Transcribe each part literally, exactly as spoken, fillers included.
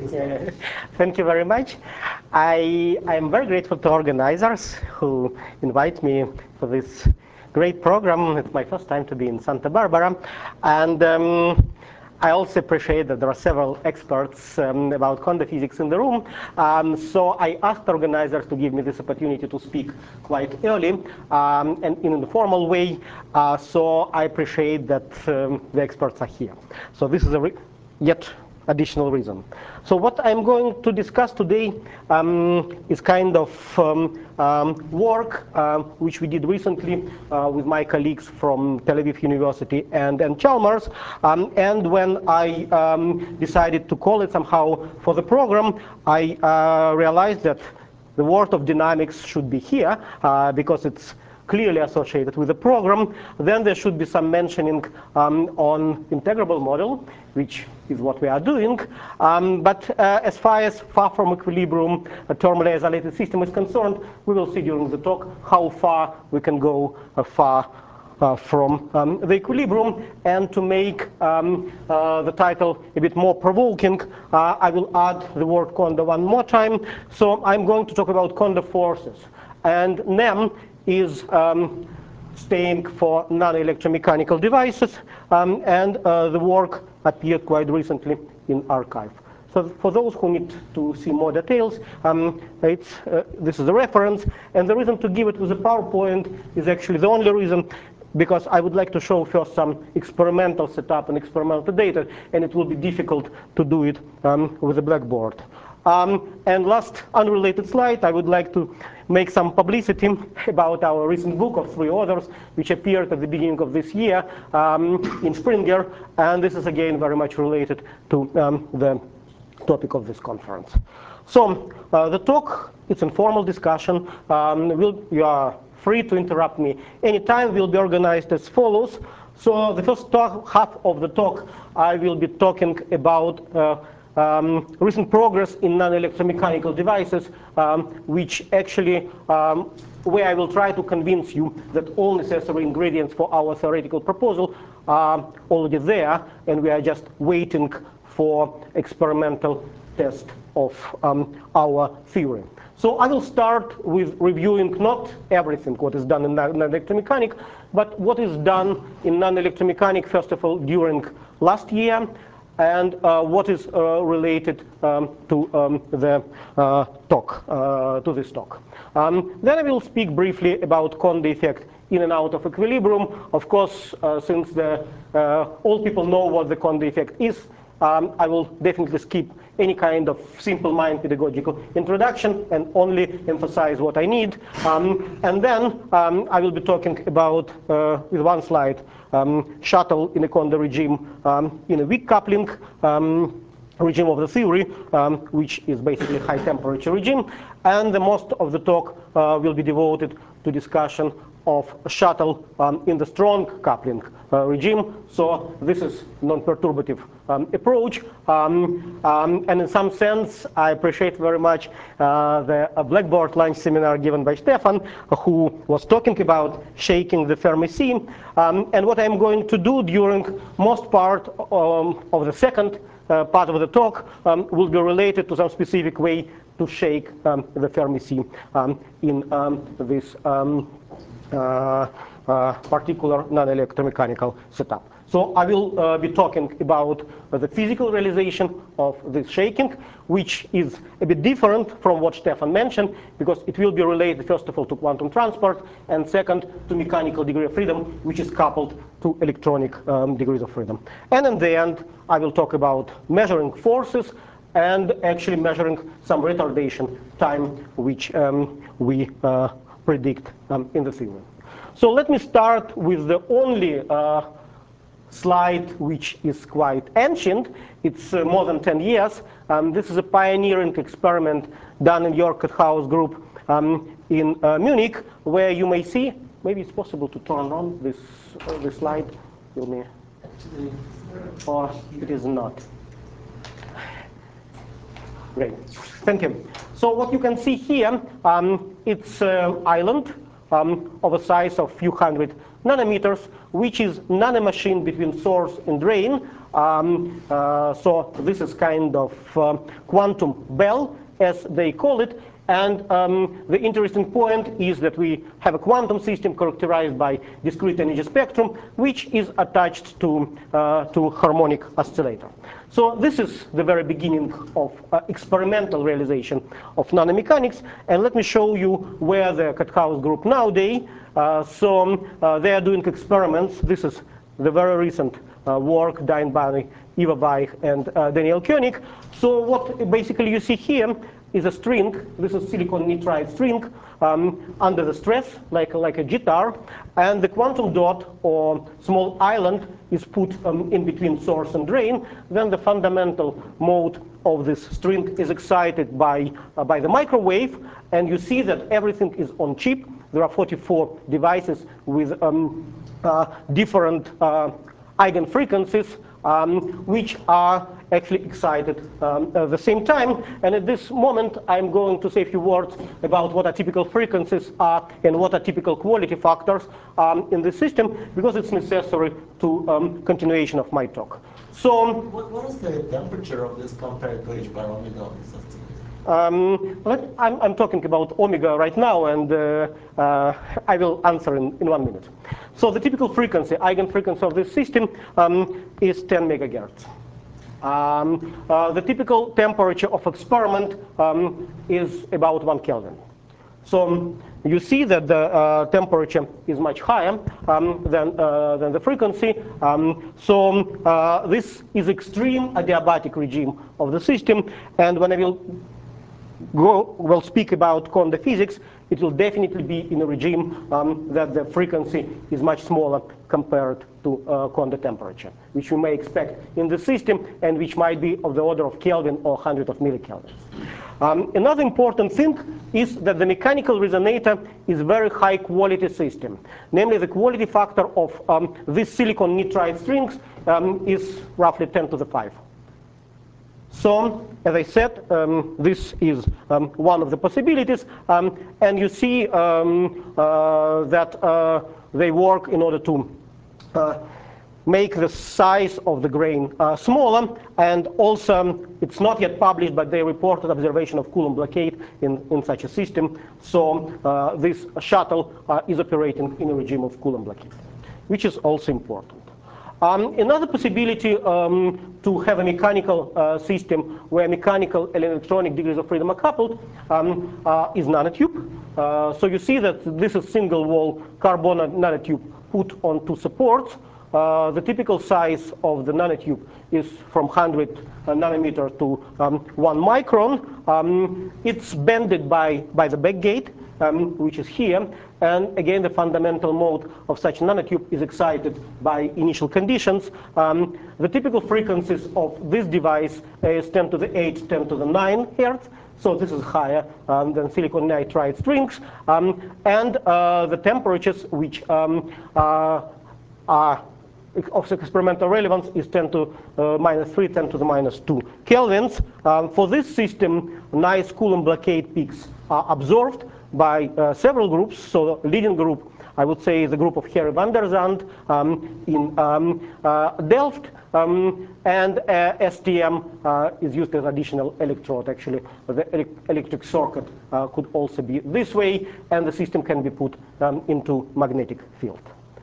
Yeah. Thank you very much. I am very grateful to organizers who invite me for this great program. It's my first time to be in Santa Barbara. And um, I also appreciate that there are several experts um, about quantum physics in the room. Um, so I asked organizers to give me this opportunity to speak quite early um, and in an informal way. Uh, so I appreciate that um, the experts are here. So this is a re yet additional reason. So what I'm going to discuss today um, is kind of um, um, work uh, which we did recently uh, with my colleagues from Tel Aviv University and, and Chalmers. Um, and when I um, decided to call it somehow for the program, I uh, realized that the word of dynamics should be here uh, because it's clearly associated with the program. Then there should be some mentioning um, on integrable model, which is what we are doing. Um, but uh, as far as far from equilibrium, a thermally isolated system is concerned, we will see during the talk how far we can go uh, far uh, from um, the equilibrium. And to make um, uh, the title a bit more provoking, uh, I will add the word Kondo one more time. So I'm going to talk about Kondo forces. And NEM is um, staying for non-electromechanical devices, um, and uh, the work appeared quite recently in arXiv. So for those who need to see more details, um, it's, uh, this is a reference, and the reason to give it with a PowerPoint is actually the only reason, because I would like to show first some experimental setup and experimental data, and it will be difficult to do it um, with a Blackboard. Um, and last unrelated slide, I would like to make some publicity about our recent book of three authors, which appeared at the beginning of this year um, in Springer. And this is, again, very much related to um, the topic of this conference. So uh, the talk, it's an informal discussion. Um, we'll, you are free to interrupt me anytime. Will be organized as follows. So the first talk, half of the talk, I will be talking about uh, Um, recent progress in non-electromechanical devices, um, which actually, um, where I will try to convince you that all necessary ingredients for our theoretical proposal are already there, and we are just waiting for experimental test of um, our theory. So I will start with reviewing not everything what is done in non-electromechanics, but what is done in non-electromechanics, first of all, during last year, and uh, what is uh, related um, to um, the uh, talk, uh, to this talk. Um, then I will speak briefly about Kondo effect in and out of equilibrium. Of course, uh, since the, uh, all people know what the Kondo effect is, um, I will definitely skip any kind of simple mind pedagogical introduction and only emphasize what I need. Um, and then um, I will be talking about, uh, with one slide, um, shuttle in a Kondo regime um, in a weak coupling um, regime of the theory, um, which is basically high temperature regime. And the most of the talk uh, will be devoted to discussion of a shuttle um, in the strong coupling uh, regime. So this is non-perturbative um, approach. Um, um, and in some sense, I appreciate very much uh, the uh, Blackboard lunch seminar given by Stefan, who was talking about shaking the Fermi sea. Um, and what I'm going to do during most part um, of the second uh, part of the talk um, will be related to some specific way to shake um, the Fermi sea um, in um, this um, Uh, uh, particular non-electromechanical setup. So I will uh, be talking about uh, the physical realization of this shaking, which is a bit different from what Stefan mentioned, because it will be related, first of all, to quantum transport, and second, to mechanical degree of freedom, which is coupled to electronic um, degrees of freedom. And in the end, I will talk about measuring forces and actually measuring some retardation time, which um, we uh, predict um, in the theory. So let me start with the only uh, slide which is quite ancient. It's uh, more than ten years. Um, this is a pioneering experiment done in Jörg House group um, in uh, Munich, where you may see, maybe it's possible to turn on this, uh, this slide. You may, or it is not. Great, thank you. So what you can see here, um, it's an island um, of a size of few hundred nanometers, which is nanomachine between source and drain. Um, uh, so this is kind of uh, quantum bell, as they call it. And um, the interesting point is that we have a quantum system characterized by discrete energy spectrum, which is attached to, uh, to harmonic oscillator. So this is the very beginning of uh, experimental realization of nanomechanics. And let me show you where the Kathaus group nowadays. Uh, so um, uh, they are doing experiments. This is the very recent uh, work done by Eva Weich and uh, Daniel Koenig. So what basically you see here is a string. This is silicon nitride string um, under the stress, like, like a guitar. And the quantum dot or small island is put um, in between source and drain. Then the fundamental mode of this string is excited by, uh, by the microwave. And you see that everything is on chip. There are forty-four devices with um, uh, different uh, eigenfrequencies, um, which are actually excited um, at the same time. And at this moment, I'm going to say a few words about what are typical frequencies are and what are typical quality factors um, in the system, because it's necessary to um, continuation of my talk. So, what, what is the temperature of this compared to h bar omega of this oscillator? Um, let, I'm, I'm talking about omega right now, and uh, uh, I will answer in, in one minute. So the typical frequency, eigenfrequency of this system um, is ten megahertz. Um, uh, the typical temperature of experiment um, is about one Kelvin. So um, you see that the uh, temperature is much higher um, than, uh, than the frequency. Um, so um, uh, this is extreme adiabatic regime of the system. And when I will go, will speak about quantum physics, it will definitely be in a regime um, that the frequency is much smaller compared to uh, quantum temperature, which you may expect in the system and which might be of the order of Kelvin or hundred of millikelvins. Um, another important thing is that the mechanical resonator is a very high quality system. Namely, the quality factor of um, these silicon nitride strings um, is roughly ten to the five. So, as I said, um, this is um, one of the possibilities. Um, and you see um, uh, that uh, they work in order to uh, make the size of the grain uh, smaller. And also, um, it's not yet published, but they reported observation of Coulomb blockade in, in such a system. So uh, this shuttle uh, is operating in a regime of Coulomb blockade, which is also important. Um, another possibility um, to have a mechanical uh, system where mechanical and electronic degrees of freedom are coupled um, uh, is nanotube. Uh, so you see that this is single wall carbon nanotube put on two supports. Uh, the typical size of the nanotube is from one hundred nanometer to um, one micron. Um, it's bended by, by the backgate, um, which is here. And again, the fundamental mode of such nanotube is excited by initial conditions. Um, the typical frequencies of this device is ten to the eight, ten to the nine hertz. So this is higher um, than silicon nitride strings. Um, and uh, the temperatures which um, uh, are of experimental relevance is ten to uh, minus three, ten to the minus two kelvins. Um, for this system, nice Coulomb blockade peaks are observed by uh, several groups. So the leading group, I would say, the group of Harry van der Zand um, in um, uh, Delft, um, and uh, S T M uh, is used as additional electrode. Actually, the ele electric circuit uh, could also be this way, and the system can be put um, into magnetic field.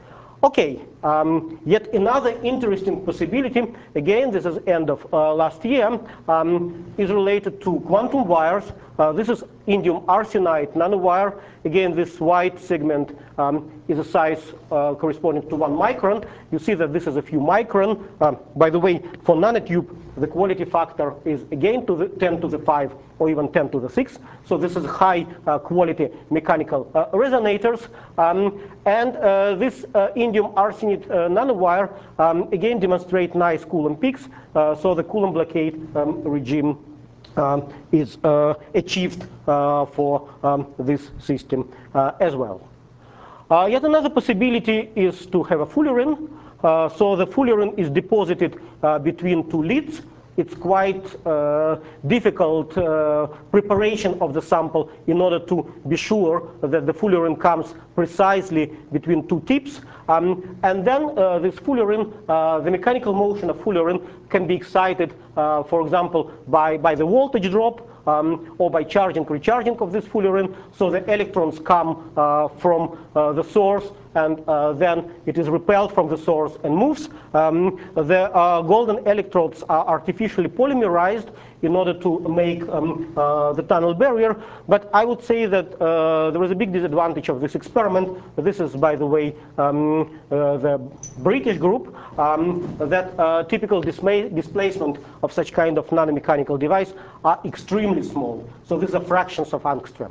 Okay, um, yet another interesting possibility, again, this is end of uh, last year, um, is related to quantum wires. Uh, this is indium arsenide nanowire. Again, this white segment um, is a size uh, corresponding to one micron. You see that this is a few micron. Um, by the way, for nanotube, the quality factor is again to the ten to the five or even ten to the six. So this is high uh, quality mechanical uh, resonators. Um, and uh, this uh, indium arsenide uh, nanowire um, again demonstrate nice Coulomb peaks. Uh, so the Coulomb blockade um, regime um, is uh, achieved uh, for um, this system uh, as well. Uh, yet another possibility is to have a fullerene. Uh, so the fullerene is deposited uh, between two leads. it's quite uh, difficult uh, preparation of the sample in order to be sure that the fullerene comes precisely between two tips. Um, and then uh, this fullerene, uh, the mechanical motion of fullerene can be excited, uh, for example, by, by the voltage drop, Um, or by charging, recharging of this fullerene, so the electrons come uh, from uh, the source, and uh, then it is repelled from the source and moves. Um, the uh, golden electrodes are artificially polymerized in order to make um, uh, the tunnel barrier, but I would say that uh, there is a big disadvantage of this experiment. This is, by the way, um, uh, the British group, um, that uh, typical displacement of such kind of nanomechanical device are extremely small. So these are fractions of angstrom.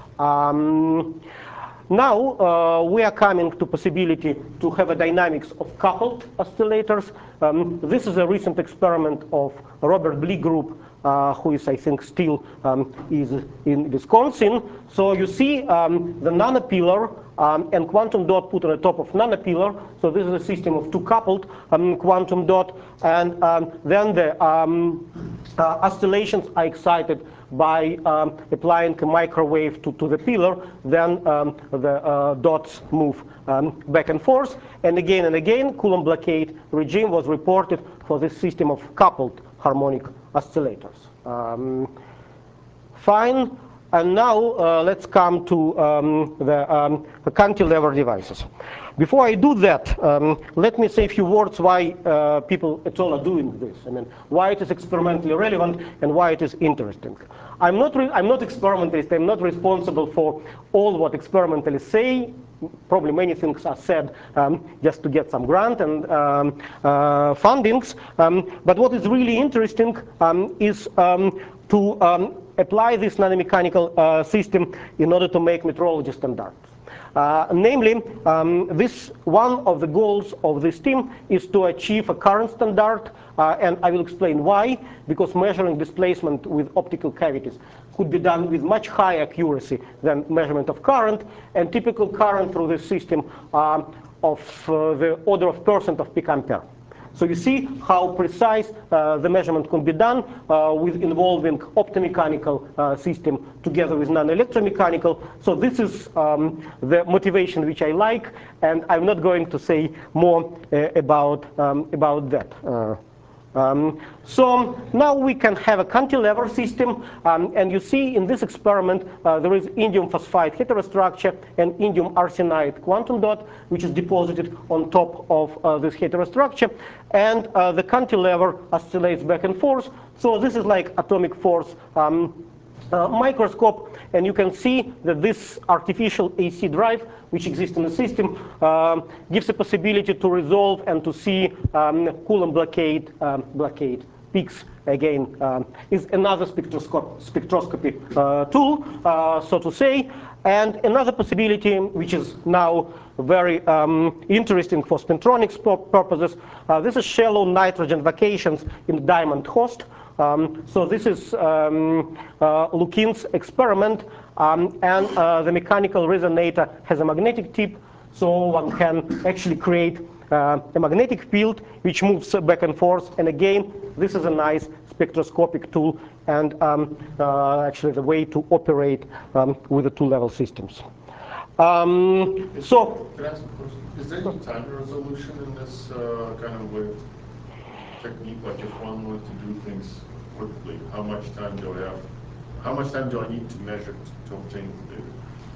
Um, now uh, we are coming to possibility to have a dynamics of coupled oscillators. Um, this is a recent experiment of Robert Blee group, uh, who is, I think, still um, is in Wisconsin. So you see um, the nanopillar um, and quantum dot put on the top of nanopillar. So this is a system of two coupled um, quantum dot, and um, then the um, uh, oscillations are excited by um, applying a microwave to, to the pillar. Then um, the uh, dots move um, back and forth, and again and again Coulomb blockade regime was reported for this system of coupled harmonic oscillators. Um, fine. And now uh, let's come to um, the, um, the cantilever devices. Before I do that, um, let me say a few words why uh, people at all are doing this. I mean, why it is experimentally relevant and why it is interesting. I'm not, re I'm not experimentalist. I'm not responsible for all what experimentalists say. Probably many things are said um, just to get some grant and um, uh, fundings. Um, but what is really interesting um, is um, to um, apply this nanomechanical uh, system in order to make metrology standards. Uh, namely, um, this one of the goals of this team is to achieve a current standard, uh, and I will explain why. Because measuring displacement with optical cavities could be done with much higher accuracy than measurement of current, and typical current through this system uh, of uh, the order of percent of picoampere. So you see how precise uh, the measurement can be done uh, with involving optomechanical uh, system together with non-electromechanical. So this is um, the motivation which I like, and I'm not going to say more uh, about, um, about that. Uh, Um, so now we can have a cantilever system, um, and you see in this experiment uh, there is indium phosphide heterostructure and indium arsenide quantum dot, which is deposited on top of uh, this heterostructure, and uh, the cantilever oscillates back and forth. So this is like atomic force um, Uh, microscope, and you can see that this artificial A C drive, which exists in the system, uh, gives a possibility to resolve and to see um, Coulomb blockade um, blockade peaks. Again, um, is another spectroscop spectroscopy uh, tool, uh, so to say. And another possibility, which is now very um, interesting for spintronics purposes, uh, this is shallow nitrogen vacations in diamond host. Um, so this is um, uh, Lukin's experiment, um, and uh, the mechanical resonator has a magnetic tip, so one can actually create uh, a magnetic field which moves back and forth. And again, this is a nice spectroscopic tool, and um, uh, actually the way to operate um, with the two-level systems. Um, so, can I ask a question? Is there any time resolution in this uh, kind of way? Technique, like if one wanted to do things quickly, how much time do I have? How much time do I need to measure to, to obtain the data?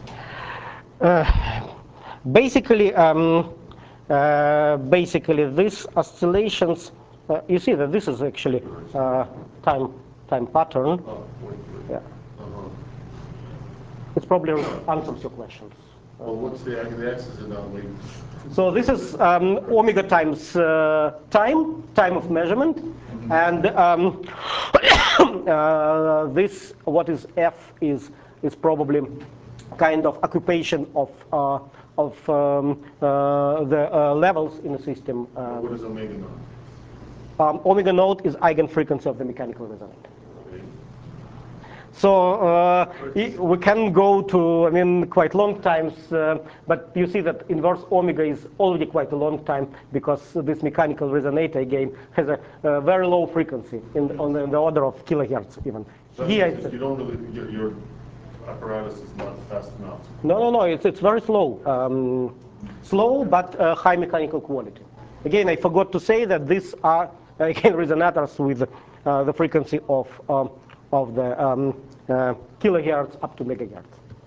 Uh, basically, um, uh, basically, these oscillations. Uh, you see that this is actually uh, time time pattern. Oh, wait, wait. Yeah, Uh-huh. it probably answers your questions. Well, what's the, the axis of that wave? So this is um, omega times uh, time, time of measurement, mm-hmm. and um, uh, this, what is F, is is probably kind of occupation of uh, of um, uh, the uh, levels in the system. Uh, what is omega naught? Um, omega naught is eigenfrequency of the mechanical resonator. Okay. So uh, we can go to, I mean, quite long times, uh, but you see that inverse omega is already quite a long time because this mechanical resonator again has a, a very low frequency in, on the, in the order of kilohertz even. So Here if it's, you don't really, your, your apparatus is not fast enough. no, no, no, it's, it's very slow. Um, slow, but uh, high mechanical quality. Again, I forgot to say that these are, again, resonators with uh, the frequency of, um, of the um, uh, kilohertz up to megahertz.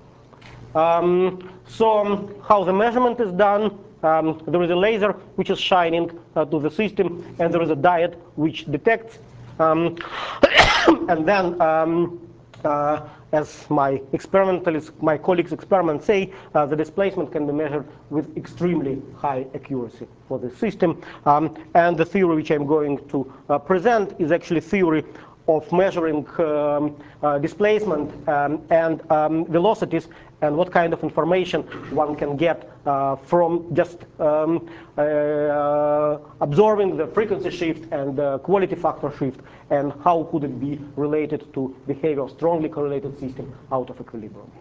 Um, so um, how the measurement is done, um, there is a laser which is shining uh, to the system, and there is a diode which detects. Um, and then, um, uh, as my experimentalists, my colleagues' experiments say, uh, the displacement can be measured with extremely high accuracy for the system. Um, and the theory which I'm going to uh, present is actually theory of measuring um, uh, displacement um, and um, velocities, and what kind of information one can get uh, from just um, uh, absorbing the frequency shift and the quality factor shift, and how could it be related to behavior of strongly correlated system out of equilibrium.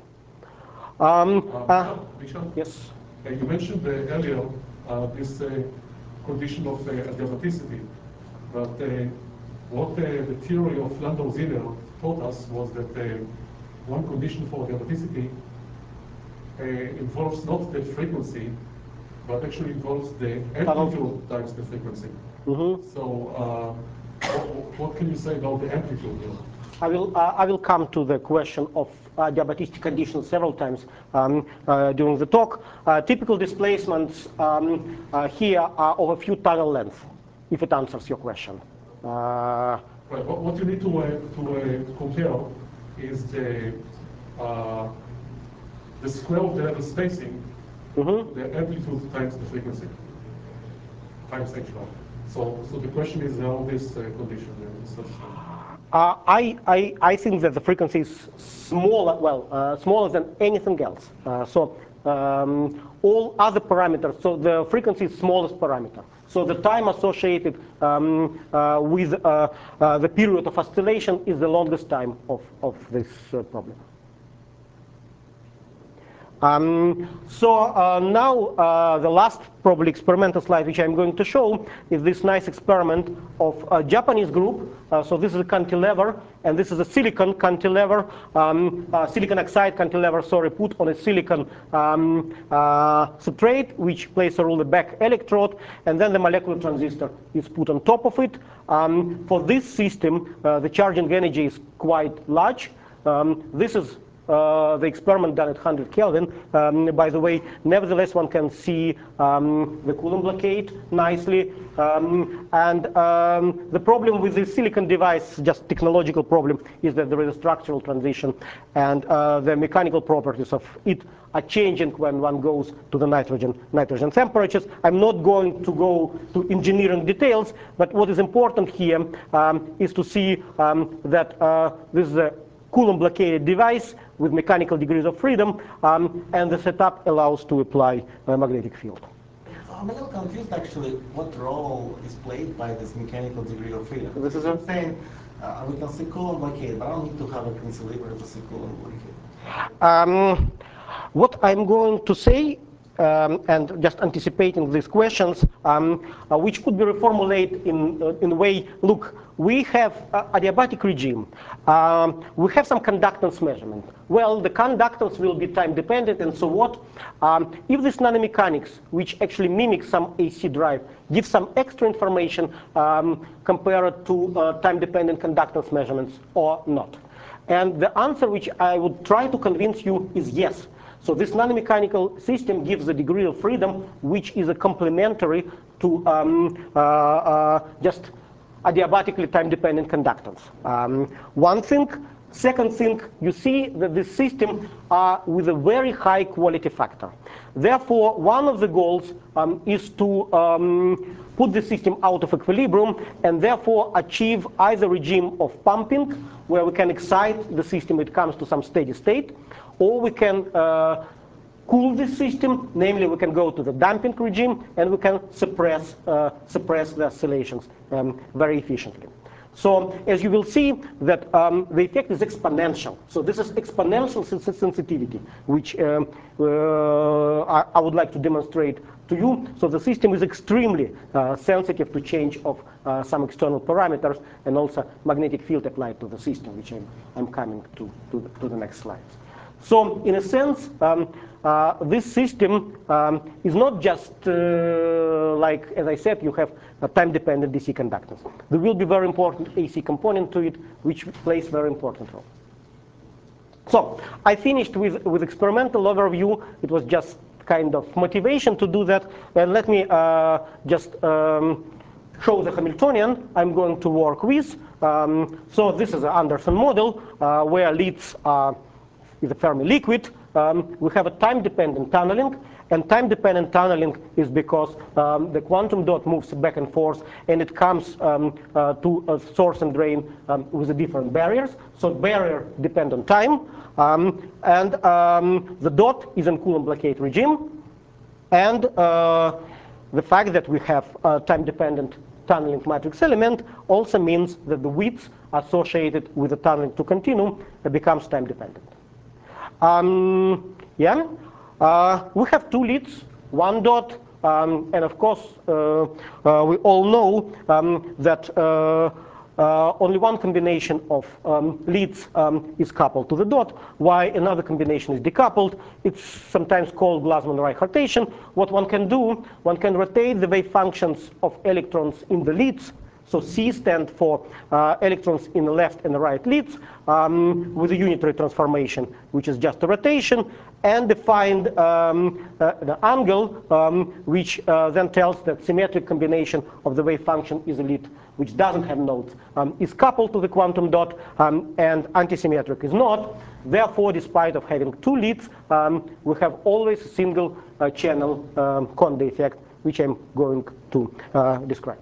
Um, Uh, uh, Richard? yes. Uh, you mentioned uh, earlier uh, this uh, condition of uh, adiabaticity, but uh, what uh, the theory of Landau-Ziller taught us was that uh, one condition for adiabaticity uh, involves not the frequency, but actually involves the amplitude times the frequency. Mm-hmm. So uh, what, what can you say about the amplitude here? I will, uh, I will come to the question of uh, diabaticity conditions several times um, uh, during the talk. Uh, typical displacements um, uh, here are of a few tunnel lengths, if it answers your question. Uh, Right. What, what you need to, uh, to uh, compare is the, uh, the square of the level spacing, mm-hmm. the amplitude times the frequency, times h bar. So, so the question is how this uh, condition is satisfied. Uh, I, I, I think that the frequency is smaller, well, uh, smaller than anything else. Uh, so um, all other parameters, so the frequency is smallest parameter. So the time associated um, uh, with uh, uh, the period of oscillation is the longest time of, of this uh, problem. Um, so uh, now uh, the last probably experimental slide which I'm going to show is this nice experiment of a Japanese group. Uh, so this is a cantilever, and this is a silicon cantilever, um, uh, silicon oxide cantilever, sorry, put on a silicon um, uh, substrate, which plays a role the back electrode, and then the molecular transistor is put on top of it. Um, for this system, uh, the charging energy is quite large. Um, this is Uh, the experiment done at one hundred Kelvin. Um, by the way, nevertheless, one can see um, the Coulomb blockade nicely. Um, and um, the problem with this silicon device, just technological problem, is that there is a structural transition, and uh, the mechanical properties of it are changing when one goes to the nitrogen nitrogen temperatures. I'm not going to go to engineering details, but what is important here um, is to see um, that uh, this is a Coulomb blockaded device with mechanical degrees of freedom, um, and the setup allows to apply a magnetic field. I'm a little confused actually what role is played by this mechanical degree of freedom. This is I'm a- saying uh, we can see Coulomb blockade, but I don't need to have a cantilever to see Coulomb blockade. Um, what I'm going to say, um, and just anticipating these questions, um, uh, which could be reformulated in uh, in a way. Look, we have a adiabatic regime. Um, we have some conductance measurement. Well, the conductance will be time dependent, and so what? Um, if this nanomechanics, which actually mimics some A C drive, gives some extra information um, compared to uh, time dependent conductance measurements or not. And the answer which I would try to convince you is yes. So this nanomechanical system gives a degree of freedom which is a complementary to um, uh, uh, just adiabatically time-dependent conductance. Um, one thing. Second thing, you see that this system are with a very high quality factor. Therefore, one of the goals um, is to um, put the system out of equilibrium and therefore achieve either regime of pumping, where we can excite the system when it comes to some steady state, or we can uh, cool the system, namely we can go to the damping regime and we can suppress, uh, suppress the oscillations um, very efficiently. So as you will see, that um, the effect is exponential. So this is exponential sens sensitivity, which um, uh, I, I would like to demonstrate to you. So the system is extremely uh, sensitive to change of uh, some external parameters and also magnetic field applied to the system, which I'm, I'm coming to, to, the, to the next slides. So in a sense, um, uh, this system um, is not just uh, like, as I said, you have a time-dependent D C conductance. There will be very important A C component to it, which plays very important role. So I finished with, with experimental overview. It was just kind of motivation to do that. And let me uh, just um, show the Hamiltonian I'm going to work with. Um, so this is an Anderson model uh, where leads are is a Fermi liquid. Um, we have a time-dependent tunneling, and time-dependent tunneling is because um, the quantum dot moves back and forth, and it comes um, uh, to a source and drain um, with the different barriers. So barrier depend on time, um, and um, the dot is in Coulomb blockade regime, and uh, the fact that we have a time-dependent tunneling matrix element also means that the width associated with the tunneling to continuum becomes time-dependent. Um, yeah, uh, we have two leads, one dot, um, and of course, uh, uh, we all know um, that uh, uh, only one combination of um, leads um, is coupled to the dot, while another combination is decoupled. It's sometimes called Glasman-Reich rotation. What one can do, one can rotate the wave functions of electrons in the leads. So C stands for uh, electrons in the left and the right leads um, with a unitary transformation, which is just a rotation, and define um, uh, the angle, um, which uh, then tells that symmetric combination of the wave function is a lead which doesn't have nodes, um, is coupled to the quantum dot, um, and antisymmetric is not. Therefore, despite of having two leads, um, we have always a single uh, channel um, Conde effect, which I'm going to uh, describe.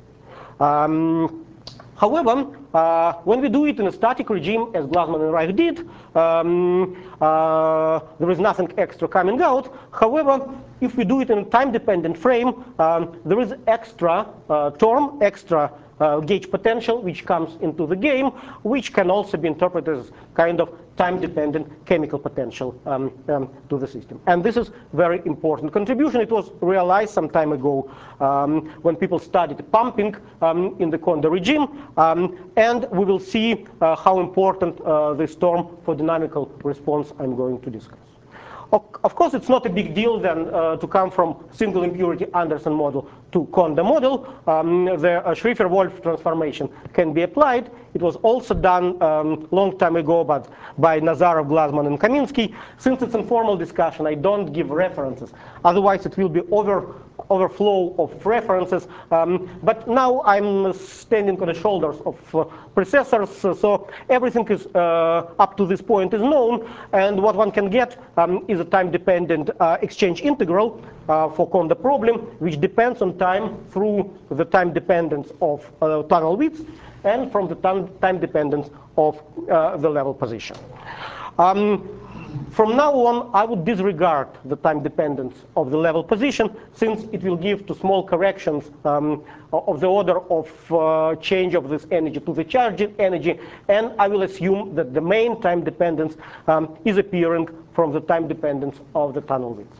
Um, however, uh, when we do it in a static regime, as Glasman and Reich did, um, uh, there is nothing extra coming out. However, if we do it in a time-dependent frame, um, there is extra uh, term, extra uh, gauge potential, which comes into the game, which can also be interpreted as kind of time-dependent chemical potential um, um, to the system. And this is very important contribution. It was realized some time ago um, when people studied pumping um, in the Conde regime. Um, and we will see uh, how important uh, this term for dynamical response I'm going to discuss. Of course, it's not a big deal then uh, to come from single impurity Anderson model to Conde model. Um, the uh, Schrieffer-Wolff transformation can be applied. It was also done a um, long time ago, but by Nazarov, Glasman, and Kaminsky. Since it's informal discussion, I don't give references. Otherwise, it will be over overflow of references. Um, but now I'm standing on the shoulders of uh, processors, so everything is uh, up to this point is known. And what one can get um, is a time-dependent uh, exchange integral uh, for Conde problem, which depends on time through the time dependence of uh, tunnel width and from the time, time dependence of uh, the level position. Um, From now on, I would disregard the time dependence of the level position, since it will give to small corrections um, of the order of uh, change of this energy to the charge energy, and I will assume that the main time dependence um, is appearing from the time dependence of the tunnel width.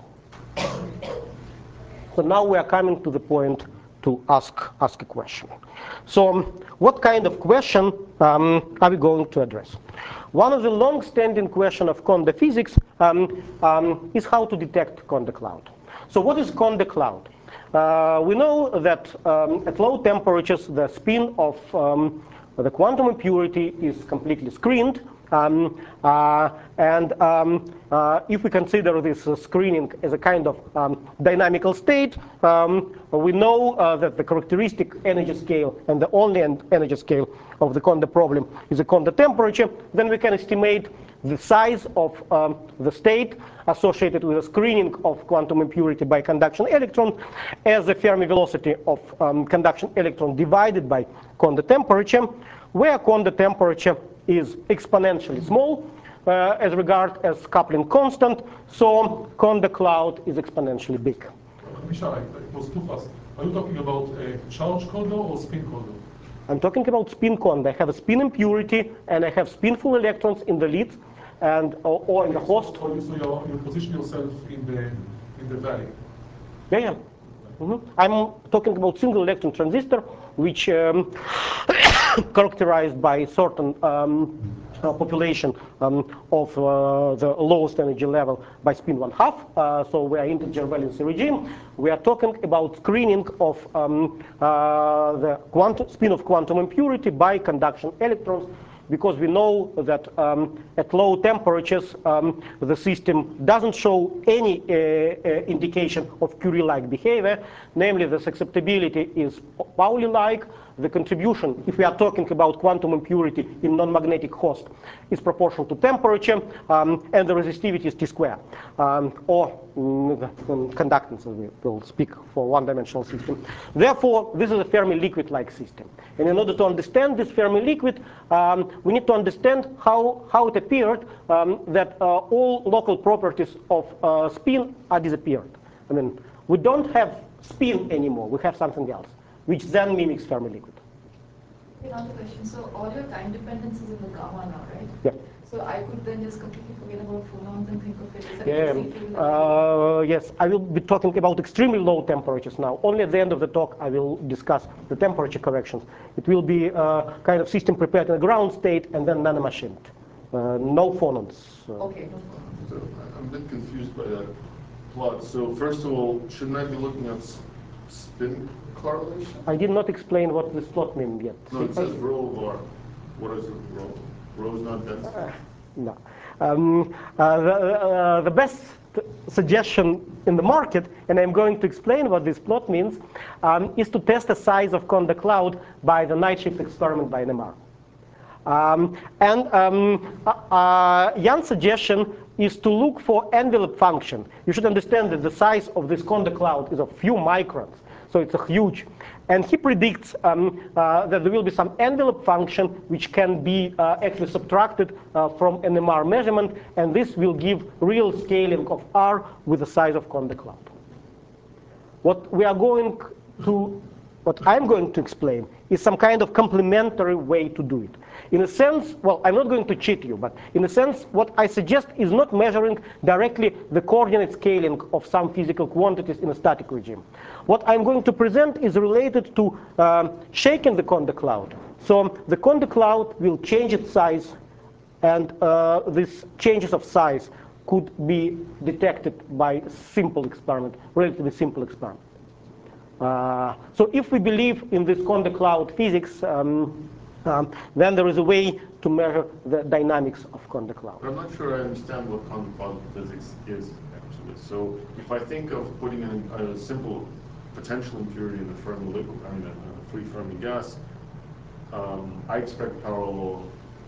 So now we are coming to the point to ask, ask a question. So um, what kind of question um, are we going to address? One of the long-standing questions of Conde physics um, um, is how to detect Conde cloud. So what is Conde cloud? Uh, we know that um, at low temperatures, the spin of um, the quantum impurity is completely screened. Um, uh, and um, uh, if we consider this uh, screening as a kind of um, dynamical state, um, we know uh, that the characteristic energy scale and the only energy scale of the Conde problem is the Conde temperature. Then we can estimate the size of um, the state associated with the screening of quantum impurity by conduction electron as the Fermi velocity of um, conduction electron divided by Conde temperature, where Conde temperature is exponentially small uh, as regard as coupling constant, so Conde cloud is exponentially big. Misha, it was too fast. Are you talking about a charge Conde or spin Conde? I'm talking about spin cone. I have a spin impurity, and I have spinful electrons in the lead, and or, or in the host. So, so you you position yourself in the in the valley. Yeah, yeah. Mm-hmm. I'm talking about single electron transistor, which um, characterized by certain um, uh, population um, of uh, the lowest energy level by spin one half. Uh, so we are integer valency regime. We are talking about screening of um, uh, the quantum, spin of quantum impurity by conduction electrons, because we know that um, at low temperatures um, the system doesn't show any uh, uh, indication of Curie-like behavior. Namely, the susceptibility is Pauli-like. The contribution, if we are talking about quantum impurity in non-magnetic host, is proportional to temperature, um, and the resistivity is T squared, um, or mm, conductance, as we will speak for one-dimensional system. Therefore, this is a Fermi liquid-like system. And in order to understand this Fermi liquid, um, we need to understand how, how it appeared um, that uh, all local properties of uh, spin are disappeared. I mean, we don't have spin anymore. We have something else, which then mimics Fermi liquid. Another question. So all your time dependence is in the gamma now, right? Yeah. So I could then just completely forget about phonons and think of it as Yeah. an electricity field. Uh, yes, I will be talking about extremely low temperatures now. Only at the end of the talk I will discuss the temperature corrections. It will be uh, kind of system prepared in a ground state and then nanomachined. Uh, no phonons. Uh, Okay, no phonons. So I'm a bit confused by that plot. So first of all, shouldn't I be looking at s- spin correlation? I did not explain what this plot means yet. No, it says rho bar. What is it, rho? Rho is not density? Uh, no. Um, uh, the, uh, the best suggestion in the market, and I'm going to explain what this plot means, um, is to test the size of Conda cloud by the night shift experiment by N M R. Um, and um, uh, uh, Jan's suggestion is to look for envelope function. You should understand that the size of this Conda cloud is a few microns, so it's a huge. And he predicts um, uh, that there will be some envelope function which can be uh, actually subtracted uh, from N M R measurement, and this will give real scaling of R with the size of Conda cloud. What we are going to, what I'm going to explain is some kind of complementary way to do it. In a sense, well, I'm not going to cheat you, but in a sense, what I suggest is not measuring directly the coordinate scaling of some physical quantities in a static regime. What I'm going to present is related to um, shaking the Conda cloud. So the Conda cloud will change its size, and uh, these changes of size could be detected by simple experiment, relatively simple experiment. Uh, so if we believe in this Conda cloud physics, um, um, then there is a way to measure the dynamics of Conda cloud. But I'm not sure I understand what quantum quantum physics is, actually. So if I think of putting in a, a simple potential impurity in a Fermi liquid, I mean, a, a free Fermi gas, um, I expect power law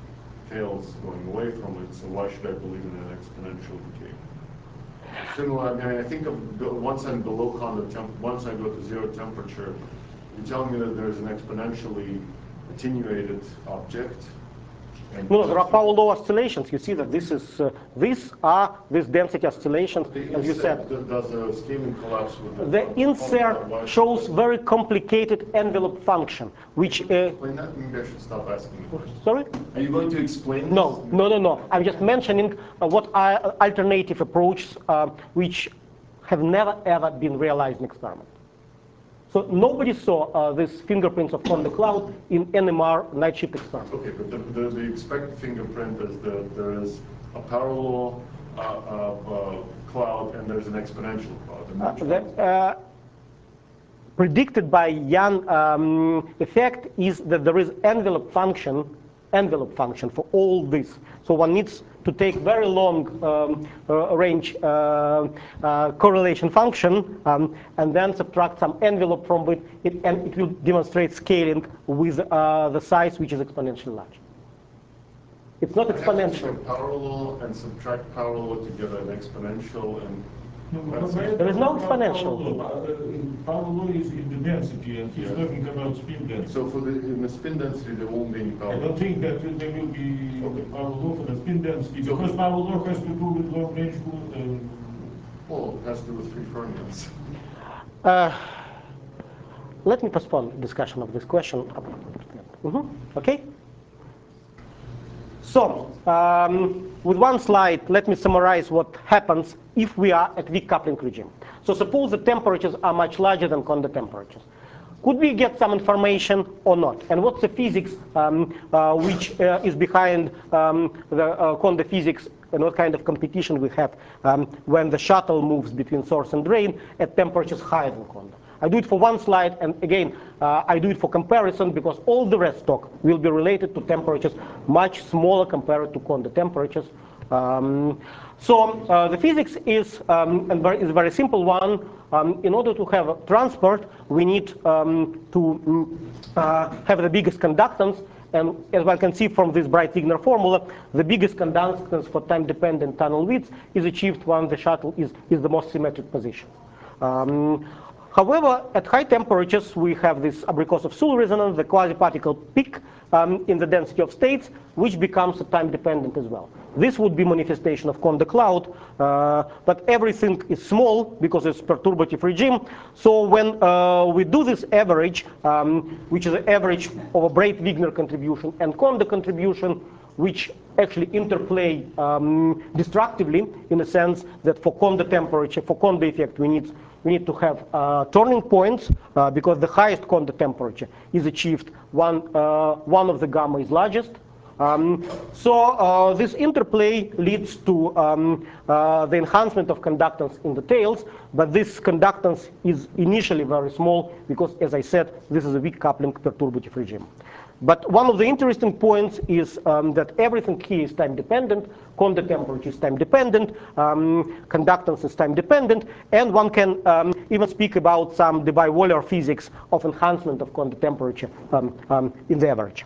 tails going away from it, so why should I believe in an exponential decay? Similar, I mean, I think of the- once I'm below Conda temp, once I go to zero temperature, you're telling me that there's an exponentially attenuated object. And No, there are power law oscillations. You see that this is, uh, these are these density oscillations, The as you insert, said. th- Does the scaling collapse with the? The quantum- quantum insert why- shows very complicated envelope function, which, uh, Explain that, maybe I should stop asking the question. sorry? Are you going to explain No, this? no, no, no. I'm just mentioning uh, what are alternative approaches uh, which have never ever been realized in experiment. So nobody saw uh, these fingerprints of Conda cloud in N M R night shift experiment. Okay, but the, the, the expected fingerprint is that there is a power law uh, uh, uh, cloud and there's an exponential cloud. And Uh, which the, one's- uh, predicted by Jan um, effect is that there is envelope function, envelope function for all this. So one needs to take very long um, uh, range uh, uh, correlation function um, and then subtract some envelope from it, it, and it will demonstrate scaling with uh, the size which is exponentially large. It's not I have to exponential. take power law and subtract power law to get an exponential, and that's There is no exponential. Power law is in the density, and he's Yeah. talking about spin density. so for the in the spin density there won't be any power. I don't think that there will be Okay. power law for the spin density, because power law has to do with long range. Uh, Well, it has to do with free fermions. Uh, let me postpone discussion of this question. Mm-hmm. Okay? So, um, with one slide, let me summarize what happens if we are at weak coupling regime. So suppose the temperatures are much larger than Kondo temperatures. Could we get some information or not? And what's the physics um, uh, which uh, is behind um, the uh, Kondo physics, and what kind of competition we have um, when the shuttle moves between source and drain at temperatures higher than Kondo? I do it for one slide, and again, uh, I do it for comparison because all the rest talk will be related to temperatures much smaller compared to Kondo temperatures. Um, so uh, the physics is, um, and very, is a very simple one. Um, in order to have a transport, we need um, to uh, have the biggest conductance. And as one can see from this Breit-Wigner formula, the biggest conductance for time-dependent tunnel width is achieved when the shuttle is, is the most symmetric position. Um, However, at high temperatures, we have this Abrikosov-Soule resonance, the quasi-particle peak um, in the density of states, which becomes time-dependent as well. This would be manifestation of Kondo cloud, uh, but everything is small because it's perturbative regime. So when uh, we do this average, um, which is the average of a Breit-Wigner contribution and Kondo contribution, which actually interplay um, destructively in the sense that for Kondo temperature, for Kondo effect, we need we need to have uh, turning points uh, because the highest Kondo temperature is achieved when uh, one of the gamma is largest. Um, so uh, this interplay leads to um, uh, the enhancement of conductance in the tails, but this conductance is initially very small because, as I said, this is a weak coupling perturbative regime. But one of the interesting points is um, that everything here is time dependent. Kondo temperature is time dependent, um, conductance is time dependent, and one can um, even speak about some Debye-Waller physics of enhancement of Kondo temperature um, um, in the average.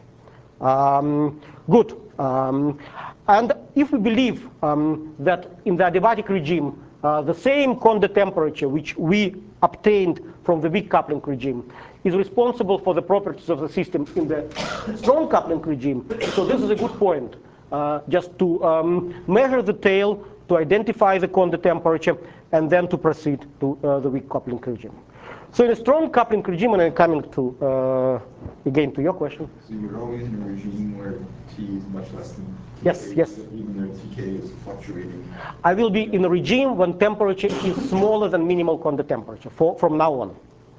Um, good. Um, and if we believe um, that in the adiabatic regime, uh, the same Kondo temperature which we obtained from the weak coupling regime is responsible for the properties of the system in the strong coupling regime. So this is a good point, uh, just to um, measure the tail, to identify the Kondo temperature, and then to proceed to uh, the weak coupling regime. So in a strong coupling regime, and I'm coming to, uh, again, to your question. So you're always in a regime where T is much less than T K, Yes, yes. even though T K is fluctuating. I will be in a regime when temperature is smaller than minimal Kondo temperature for, from now on.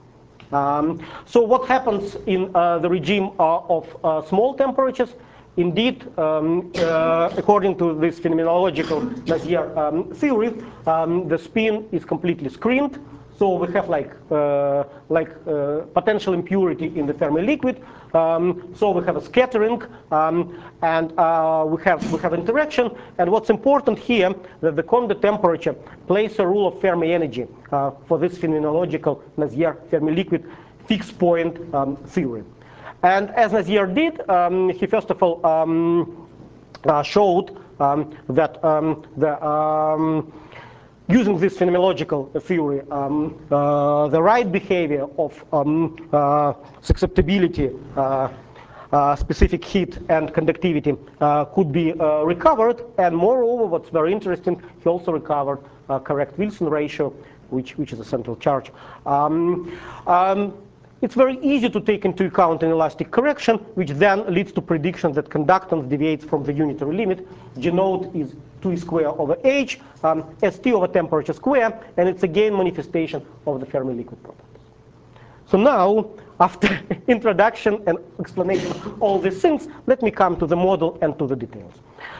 Um, so what happens in uh, the regime uh, of uh, small temperatures? Indeed, um, uh, according to this phenomenological Nazier um, theory, um, the spin is completely screened. So we have like uh, like uh, potential impurity in the Fermi liquid. Um, so we have a scattering, um, and uh, we have we have interaction. And what's important here that the Kondo temperature plays a role of Fermi energy uh, for this phenomenological Nazier Fermi liquid fixed point um, theory. And as Nazier did, um, he first of all um, uh, showed um, that um, the um, using this phenomenological theory, um, uh, the right behavior of um, uh, susceptibility, uh, uh, specific heat, and conductivity uh, could be uh, recovered. And moreover, what's very interesting, he also recovered uh, correct Wilson ratio, which, which is a central charge. Um, um, It's very easy to take into account an elastic correction, which then leads to prediction that conductance deviates from the unitary limit. G naught is two square over h, um, st over temperature square, and it's again manifestation of the Fermi liquid properties. So now, after introduction and explanation of all these things, let me come to the model and to the details.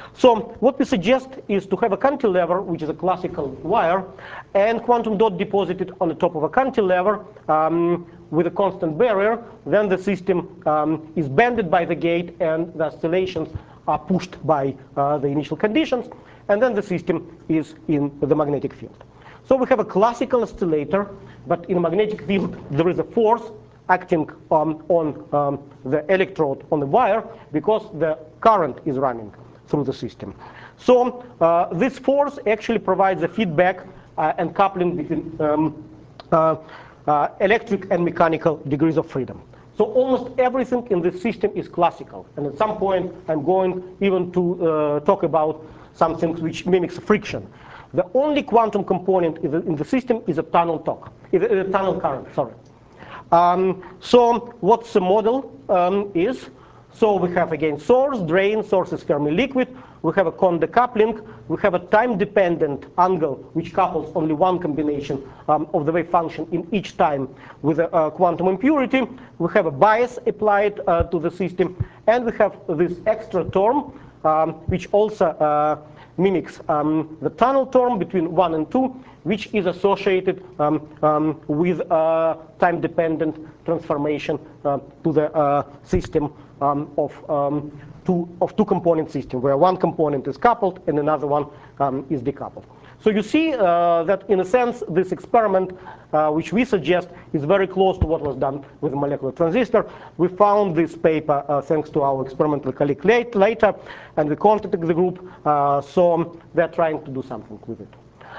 So what we suggest is to have a cantilever, which is a classical wire, and quantum dot deposited on the top of a cantilever um, with a constant barrier. Then the system um, is bended by the gate, and the oscillations are pushed by uh, the initial conditions. And then the system is in the magnetic field. So we have a classical oscillator, but in a magnetic field there is a force acting um, on um, the electrode on the wire because the current is running through the system. So uh, this force actually provides a feedback uh, and coupling between um, uh, uh, electric and mechanical degrees of freedom. So almost everything in this system is classical. And at some point, I'm going even to uh, talk about something which mimics friction. The only quantum component in the, in the system is a tunnel torque, is a, a tunnel current, sorry. Um, so what's the model um, is? So we have, again, source, drain, source is Fermi liquid. We have a Kohn decoupling. We have a time-dependent angle, which couples only one combination um, of the wave function in each time with a uh, quantum impurity. We have a bias applied uh, to the system. And we have this extra term, um, which also uh, mimics um, the tunnel term between one and two, which is associated um, um, with uh, time-dependent transformation uh, to the uh, system um, of, um, two, of two-component system, where one component is coupled and another one um, is decoupled. So you see uh, that, in a sense, this experiment, uh, which we suggest, is very close to what was done with the molecular transistor. We found this paper uh, thanks to our experimental colleague late, later, and we contacted the group, uh, so they're trying to do something with it.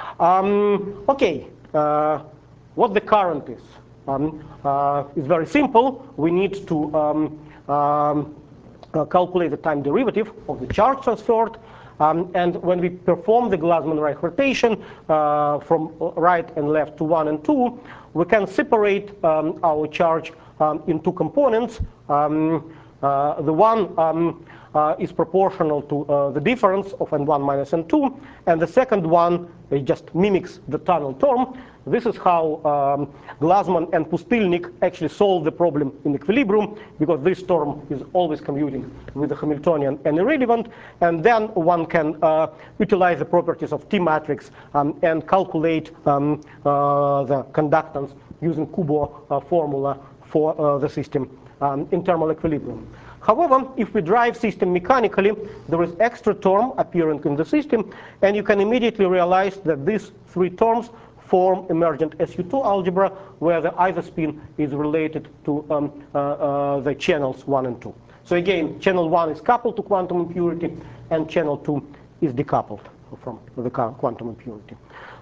Um, okay, uh, what the current is. Um, uh, is very simple. We need to um, um, uh, calculate the time derivative of the charge transferred. Um, and when we perform the Glasman-Reich rotation uh, from right and left to one and two, we can separate um, our charge um, in two components. Um, uh, the one um, uh, is proportional to uh, the difference of N one minus N two, and the second one it just mimics the tunnel term. This is how um, Glasman and Pustilnik actually solve the problem in equilibrium, because this term is always commuting with the Hamiltonian and irrelevant. And then one can uh, utilize the properties of T matrix um, and calculate um, uh, the conductance using Kubo uh, formula for uh, the system um, in thermal equilibrium. However, if we drive system mechanically, there is extra term appearing in the system, and you can immediately realize that these three terms form emergent S U two algebra, where the either spin is related to um, uh, uh, the channels one and two. So again, channel one is coupled to quantum impurity, and channel two is decoupled from the quantum impurity.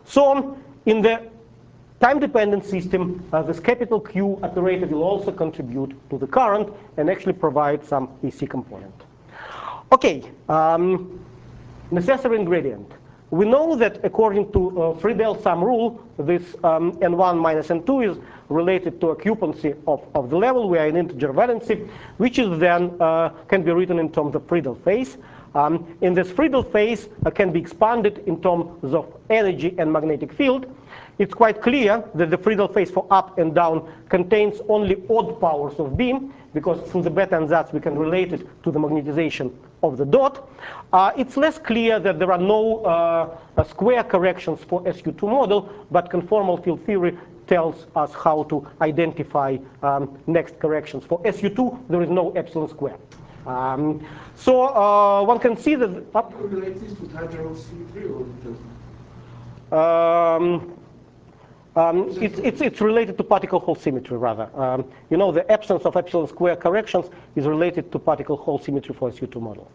So in the time-dependent system, uh, this capital Q operator will also contribute to the current and actually provide some A C component. Okay, um, necessary ingredient. We know that according to uh, Friedel sum rule, this um, N one minus N two is related to occupancy of, of the level. We are in integer valency, which is then uh, can be written in terms of Friedel phase. Um, in this Friedel phase uh, can be expanded in terms of energy and magnetic field. It's quite clear that the Friedel phase for up and down contains only odd powers of beam, because through the beta ansatz we can relate it to the magnetization of the dot. Uh, it's less clear that there are no uh, uh, square corrections for S U two model, but conformal field theory tells us how to identify um, next corrections. For S U two, there is no epsilon square. Um, so uh, one can see that. Uh, Do you relate this to time symmetry or does um, Um, it's, it's, it's related to particle Hall symmetry, rather. Um, you know, the absence of epsilon square corrections is related to particle Hall symmetry for S U two model.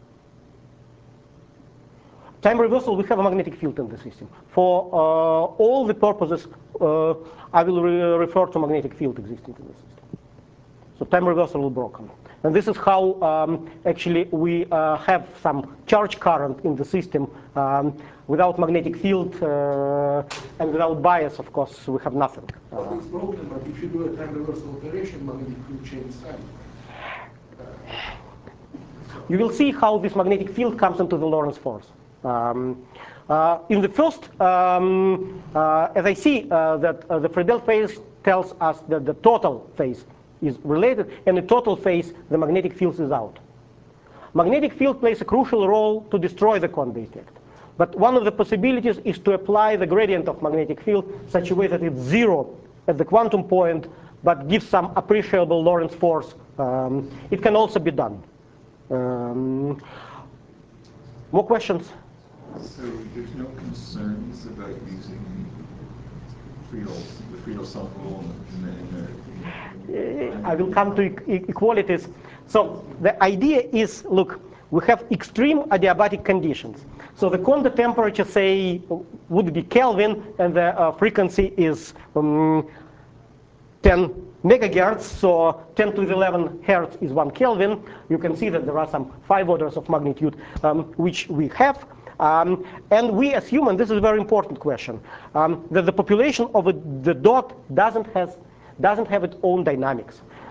Time reversal, we have a magnetic field in the system. For uh, all the purposes, uh, I will re refer to magnetic field existing in the system. So time reversal will be broken. And this is how um, actually we uh, have some charge current in the system. Um, without magnetic field uh, and without bias, of course, we have nothing. Uh, But it's broken, but if you do a time reversal operation, magnetic field changes sign. You will see how this magnetic field comes into the Lorentz force. Um, uh, in the first, um, uh, as I see uh, that uh, the Friedel phase tells us that the total phase is related, and the total phase, the magnetic field is out. Magnetic field plays a crucial role to destroy the Kohn effect. But one of the possibilities is to apply the gradient of magnetic field such a way that it's zero at the quantum point, but gives some appreciable Lorentz force. Um, it can also be done. Um, more questions? So there's no concerns about using Friedel, the Friedel sum rule in the, in the I will come to e equalities. So the idea is, look, we have extreme adiabatic conditions. So the Kondo temperature, say, would be Kelvin, and the uh, frequency is um, ten megahertz. So ten to the eleven hertz is one Kelvin. You can see that there are some five orders of magnitude um, which we have. Um, and we assume, and this is a very important question, um, that the population of a, the dot doesn't has doesn't have its own dynamics.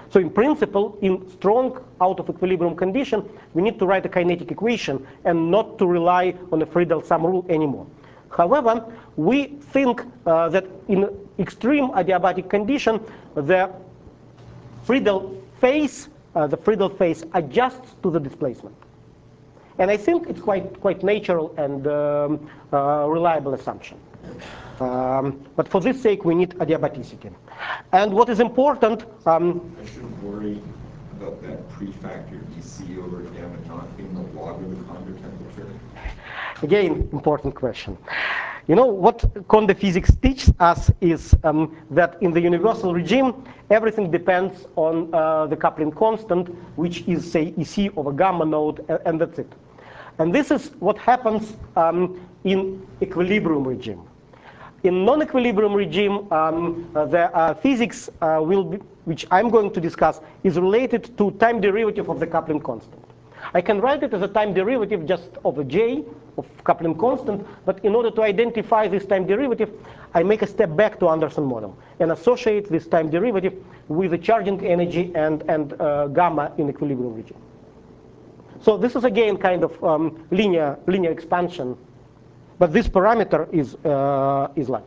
So in principle, in strong out of equilibrium condition, we need to write a kinetic equation and not to rely on the Friedel sum rule anymore. However, we think uh, that in extreme adiabatic condition, the Friedel phase, uh, the Friedel phase adjusts to the displacement. And I think it's quite, quite natural and um, uh, reliable assumption. Um, but for this sake, we need adiabaticity. And what is important... Um, I shouldn't worry about that prefactor E C over gamma not being the log of the Kondo temperature. Again, important question. You know, what Kondo physics teaches us is um, that in the universal regime, everything depends on uh, the coupling constant, which is, say, E C over gamma node, and, and that's it. And this is what happens um, in equilibrium regime. In non-equilibrium regime, um, uh, the uh, physics uh, will be, which I'm going to discuss, is related to time derivative of the coupling constant. I can write it as a time derivative just of a j of coupling constant, but in order to identify this time derivative, I make a step back to Anderson model and associate this time derivative with the charging energy and, and uh, gamma in equilibrium regime. So this is again kind of um, linear, linear expansion, but this parameter is, uh, is large.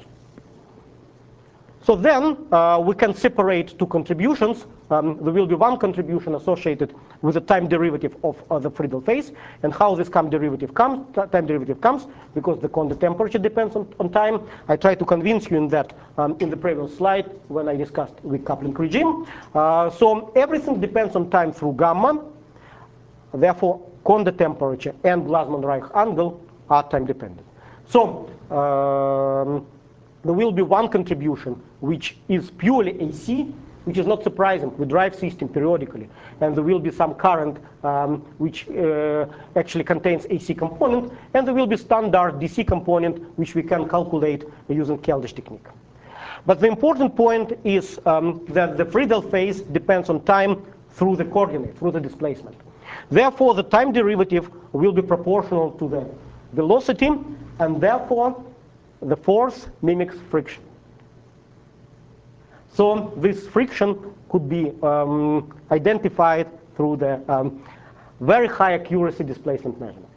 So then uh, we can separate two contributions. Um, there will be one contribution associated with the time derivative of uh, the Friedel phase, and how this time derivative comes. Time derivative comes because the Kondo temperature depends on, on time. I tried to convince you in that um, in the previous slide when I discussed the coupling regime. Uh, so everything depends on time through gamma. Therefore, Kondo temperature and Glasman-Reich angle are time dependent. So um, there will be one contribution which is purely A C, which is not surprising. We drive system periodically, and there will be some current um, which uh, actually contains A C component, and there will be standard D C component which we can calculate using Keldysh technique. But the important point is um, that the Friedel phase depends on time through the coordinate, through the displacement. Therefore, the time derivative will be proportional to the velocity, and therefore the force mimics friction. So this friction could be um, identified through the um, very high accuracy displacement measurement.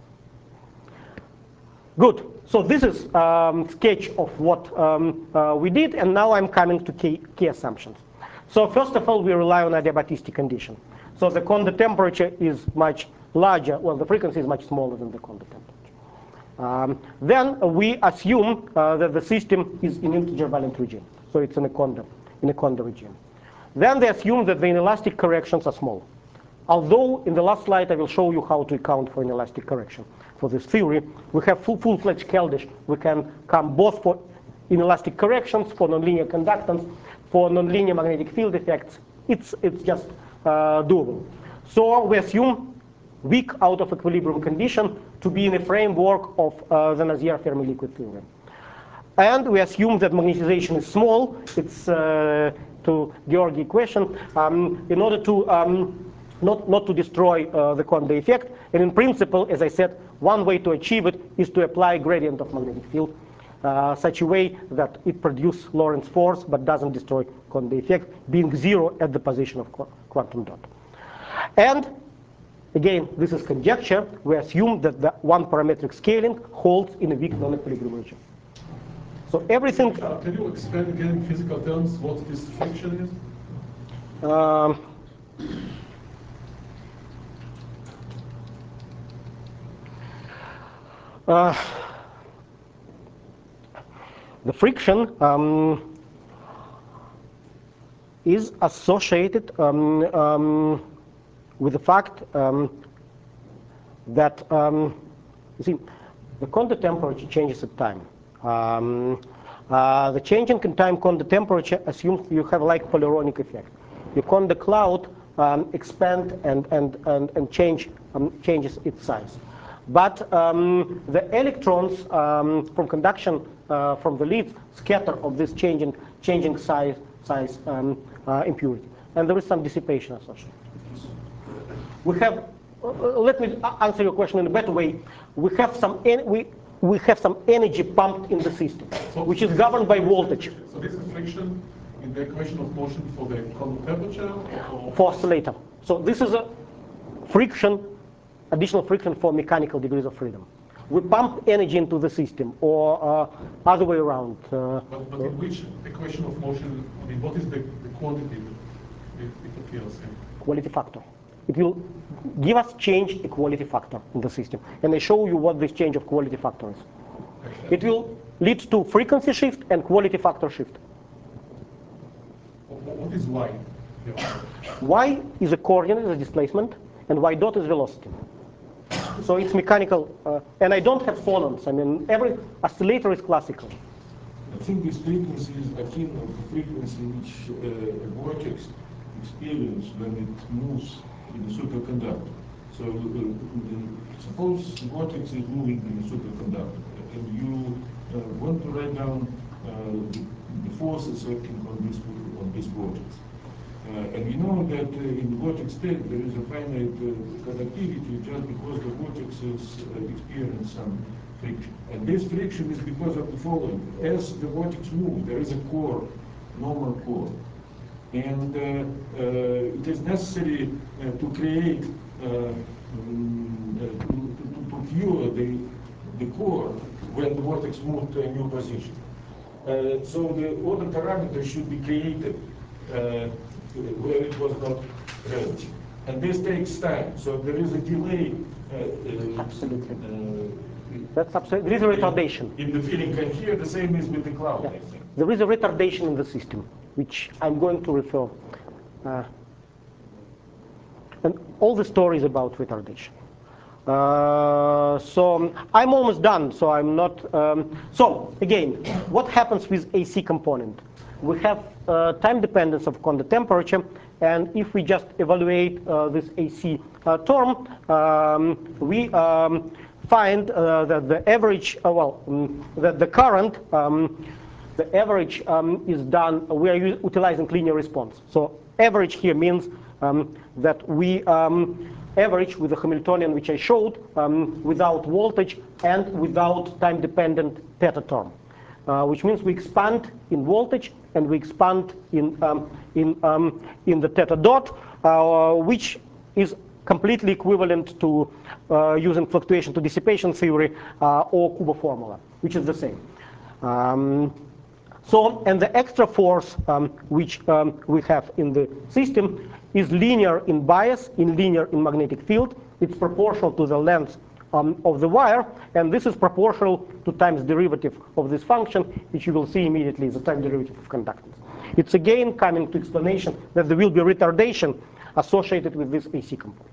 Good. So this is um, sketch of what um, uh, we did, and now I'm coming to key, key assumptions. So first of all, we rely on adiabaticity condition. So the Kondo temperature is much larger. Well, the frequency is much smaller than the Kondo temperature. Um, then we assume uh, that the system is in integer valent regime. So it's in a Kondo, in a Kondo regime. Then they assume that the inelastic corrections are small. Although in the last slide I will show you how to account for inelastic correction. For this theory, we have full, full-fledged Keldysh. We can come both for inelastic corrections, for nonlinear conductance, for nonlinear magnetic field effects. It's, it's just uh, doable. So we assume weak out of equilibrium condition to be in a framework of uh, the Nazier-Fermi liquid theorem. And we assume that magnetization is small. It's uh, to Georgi equation um, in order to um, not, not to destroy uh, the Kondo effect. And in principle, as I said, one way to achieve it is to apply gradient of magnetic field uh, such a way that it produces Lorentz force but doesn't destroy Kondo effect, being zero at the position of qu quantum dot. And again, this is conjecture. We assume that the one parametric scaling holds in a weak non-equilibrium region. So everything. Uh, can you explain again in physical terms what this friction is? Um, uh, the friction um, is associated um, um, with the fact um, that um, you see the Kondo temperature changes at time. Um, uh, the changing in time Kondo temperature assumes you have like Polaronic effect. You Kondo cloud um, expand and and and and change um, changes its size. But um, the electrons um, from conduction uh, from the leads scatter of this changing changing size size um, uh, impurity, and there is some dissipation associated. We have. Uh, let me answer your question in a better way. We have some we we have some energy pumped in the system, So which is governed by voltage. So this is friction in the equation of motion for the column temperature? Or For oscillator. So this is a friction, additional friction for mechanical degrees of freedom. We pump energy into the system, or uh, other way around. Uh, But, but in which equation of motion, I mean, what is the, the quantity that it, it appears in? Quality factor. It will give us change equality factor in the system. And I show you what this change of quality factor is. It will lead to frequency shift and quality factor shift. Wh- What is Y? Yeah. Y is a coordinate, is a displacement, and Y dot is velocity. So it's mechanical, uh, and I don't have phonons. I mean, every oscillator is classical. I think this frequency is akin of the frequency which uh, a vortex experiences when it moves in a superconductor. So uh, the, suppose the vortex is moving in a superconductor, and you uh, want to write down uh, the, the forces acting on this on this vortex. Uh, and we know that uh, in the vortex state there is a finite uh, conductivity just because the vortexes uh, experience some friction. And this friction is because of the following. As the vortex moves, there is a core, normal core. And uh, uh, it is necessary uh, to create, uh, um, uh, to, to, to cure the, the core when the vortex moves to a new position. Uh, so the order parameter should be created uh, where it was not present. And this takes time, so there is a delay. Uh, uh, Absolutely. Uh, That's absolutely. There is a retardation. in the feeling, and here the same is with the cloud, I think. There is a retardation in the system, which I'm going to refer. Uh, and all the stories about retardation. Uh, so I'm almost done. So I'm not. Um, so again, what happens with A C component? We have uh, time dependence of on the temperature, and if we just evaluate uh, this A C uh, term, um, we um, find uh, that the average, uh, well, um, that the current, um, the average um, is done. We are utilizing linear response. So average here means um, that we um, average with the Hamiltonian, which I showed, um, without voltage and without time-dependent theta term. Uh, which means we expand in voltage and we expand in um, in um, in the theta dot, uh, which is completely equivalent to uh, using fluctuation to dissipation theory uh, or Kubo formula, which is the same. Um, so, and the extra force um, which um, we have in the system is linear in bias, in linear in magnetic field. It's proportional to the length Um, of the wire, and this is proportional to times derivative of this function, which you will see immediately is the time derivative of conductance. It's again coming to explanation that there will be retardation associated with this A C component.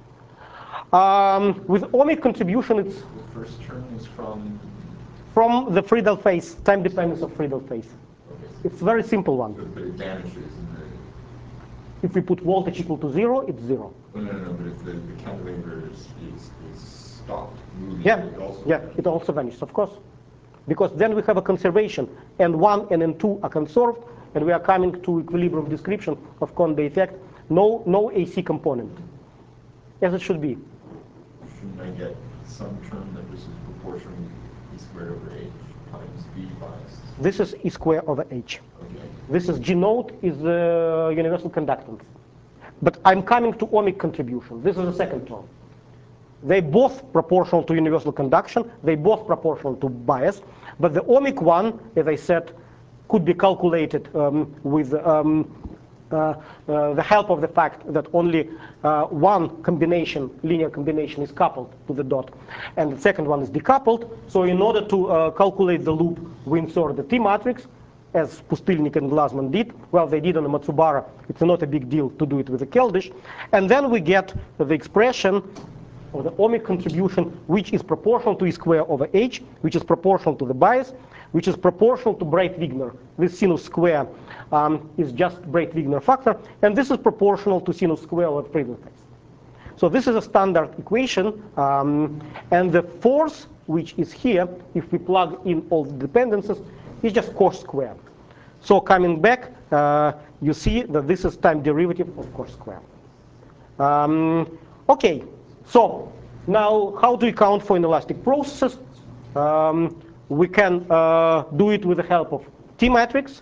Um, with ohmic contribution, it's The first term is from, from the Friedel phase, time dependence of Friedel phase. okay, It's a very simple one. but but it vanishes in the, If we put voltage equal to zero, it's zero. no, no, no, but if the, the cantilever is, is, is stopped moving, Yeah, it also. yeah, it also vanishes, of course. Because then we have a conservation, N one and N two are conserved, and we are coming to equilibrium description of Conde effect. No, no A C component, as it should be. Shouldn't I get some term that this is proportionally E squared over H times B bias? This is E square over H. Okay. This is G naught is the universal conductance. But I'm coming to ohmic contribution. This is the second term. They both proportional to universal conduction. They both proportional to bias. But the ohmic one, as I said, could be calculated um, with um, uh, uh, the help of the fact that only uh, one combination, linear combination, is coupled to the dot, and the second one is decoupled. So in order to uh, calculate the loop, we insert the T matrix, as Pustilnik and Glasman did. Well, they did on the Matsubara. It's not a big deal to do it with the Keldysh. And then we get the expression of the ohmic contribution, which is proportional to E square over H, which is proportional to the bias, which is proportional to Breit-Wigner. This sinus square um, is just Breit-Wigner factor, and this is proportional to sinus square over Friedel phase. So this is a standard equation, um, and the force, which is here, if we plug in all the dependencies, is just cos square. So coming back, uh, you see that this is time derivative of cos square. Um, okay. So now, how do we count for inelastic processes? Um, we can uh, do it with the help of T matrix.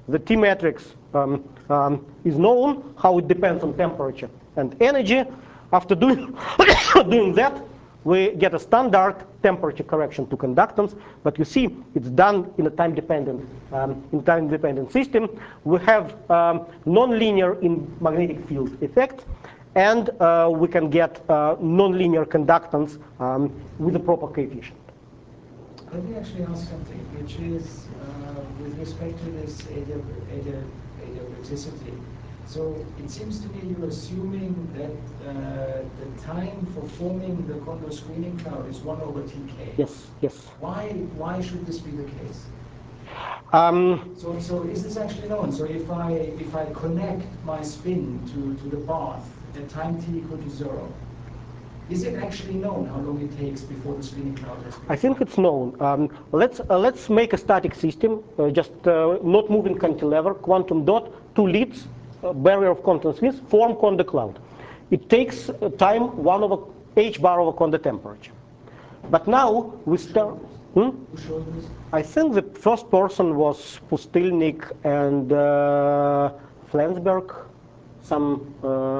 the T matrix um, um, is known, how it depends on temperature and energy. After doing, doing that, we get a standard temperature correction to conductance, but you see it's done in a time-dependent um, in time-dependent system. We have um, non-linear in magnetic field effect, and uh, we can get uh, non-linear conductance um, with the proper coefficient. Let me actually ask something, which is uh, with respect to this adiabaticity. So it seems to me you're assuming that uh, the time for forming the Kondo screening cloud is one over T K. Yes, yes. Why, why should this be the case? Um, So, so is this actually known? So if I, if I connect my spin to, to the bath at time t equal to zero, is it actually known how long it takes before the screening cloud has been? I think it's known. Um, let's uh, let's make a static system, uh, just uh, not moving cantilever, quantum dot, two leads, uh, barrier of constants with, form Kondo cloud. It takes uh, time one over h bar over Kondo temperature. But now we start. Hmm? Who showed this? I think the first person was Pustilnik and uh, Flensburg. Some uh,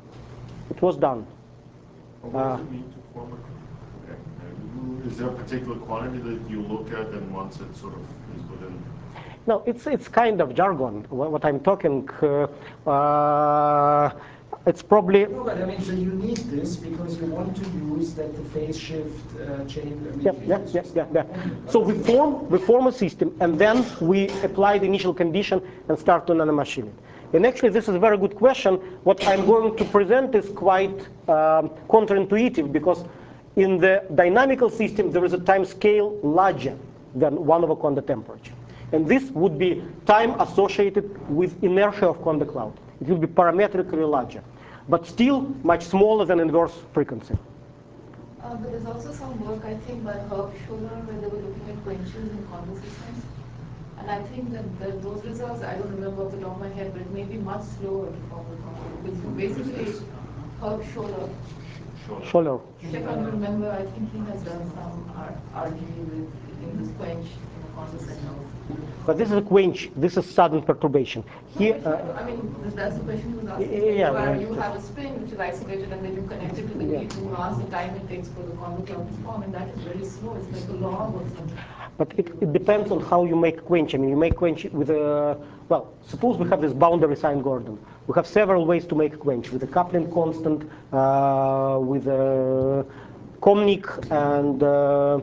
it was done. What does it mean to form a, uh, is there a particular quantity that you look at, and once it sort of is within? No, it's it's kind of jargon. What, what I'm talking, uh, uh, it's probably. No, but I mean, so you need this because you want to use that the phase shift uh, change. I mean, Yeah, yeah, yeah, yeah, yeah. So we form we form a system, and then we apply the initial condition and start to nanomachine it. And actually, this is a very good question. What I'm going to present is quite um, counterintuitive, because in the dynamical system, there is a time scale larger than one over Kondo temperature. And this would be time associated with inertia of Kondo cloud. It will be parametrically larger, but still much smaller than inverse frequency. Uh, but there's also some work, I think, by Herb Scholler, where they were looking at quenches in Kondo systems. And I think that, that those results, I don't remember off the top of my head, but it may be much slower to form the Kondo. Because basically, Herb Scholler, Scholler. if I can remember, I think he has done some R D with in this quench in the Kondo setting. But this is a quench. This is sudden perturbation. Here, uh, I mean, that's the question he was asking. Yeah, Where yeah. you have a spin which is isolated and then you connect it to the Yeah. lead, and you ask the time it takes for the Kondo cloud to form, and that is very slow. It's like a log or something. But it, it depends on how you make quench. I mean, you make quench with a, well, suppose we have this boundary sign Gordon. We have several ways to make a quench, with a coupling constant, uh, with a Komnik, and uh,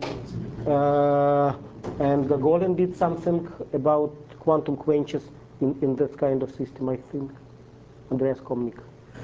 uh, and Gogolin did something about quantum quenches in, in this kind of system, I think. Andreas Komnik.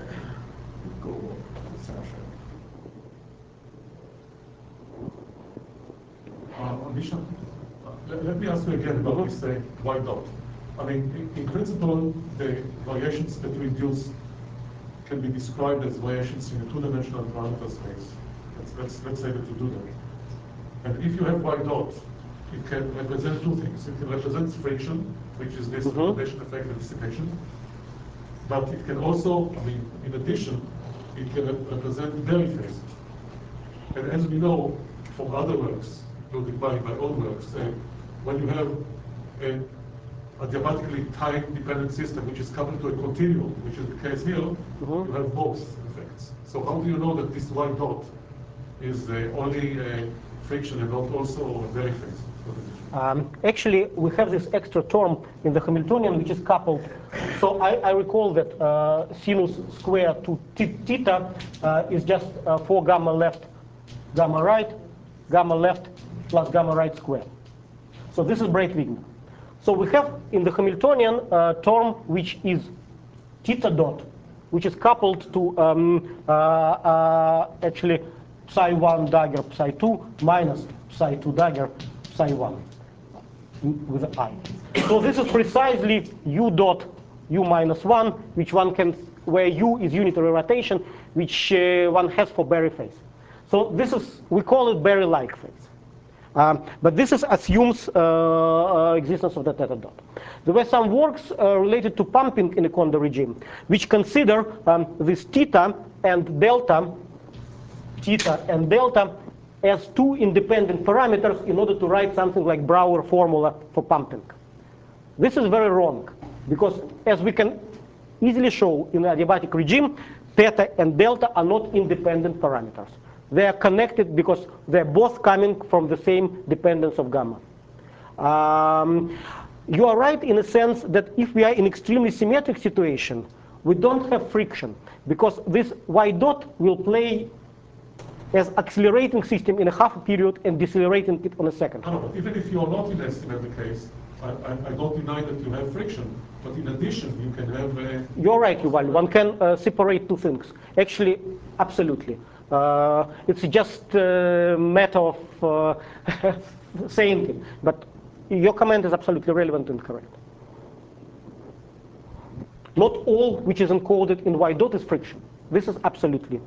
Uh, Misha, uh, let, let me ask you again about this uh, white dot. I mean, in, in principle, the variations that we induce can be described as variations in a two-dimensional parameter space. Let's, let's, let's say that you do that. And if you have white dot, it can represent two things. It can represent friction, which is this Mm-hmm. accommodation effect and dissipation. But it can also, I mean, in addition, it can rep- represent Berry phase. And as we know from other works, including by my own works, uh, when you have a adiabatically time-dependent system which is coupled to a continuum, which is the case here, Mhm. you have both effects. So how do you know that this white dot is uh, only uh, friction and not also Berry phase? Um, actually, we have this extra term in the Hamiltonian, which is coupled. So I, I recall that uh, sinus square to theta uh, is just uh, four gamma left, gamma right, gamma left plus gamma right square. So this is Breit-Wigner. So we have in the Hamiltonian uh, term which is theta dot, which is coupled to um, uh, uh, actually psi one dagger psi two minus psi two dagger psi one with an I. So this is precisely u dot u minus one, which one can, where u is unitary rotation, which uh, one has for Berry phase. So this is, we call it Berry-like phase. Um, but this is, assumes uh, uh, existence of the theta dot. There were some works uh, related to pumping in the Kondo regime, which consider um, this theta and delta, theta and delta as two independent parameters in order to write something like Brouwer formula for pumping. This is very wrong, because as we can easily show in the adiabatic regime, theta and delta are not independent parameters. They are connected because they're both coming from the same dependence of gamma. Um, you are right in a sense that if we are in extremely symmetric situation, we don't have friction, because this y dot will play as accelerating system in a half a period and decelerating it on a second. No, no, but even if you are not in a symmetric case, I, I, I don't deny that you have friction, but in addition, you can have a... You're right, Yuval. One can uh, separate two things. Actually, absolutely. Uh, it's just a matter of uh, saying it. But your comment is absolutely relevant and correct. Not all which is encoded in y dot is friction. This is absolutely.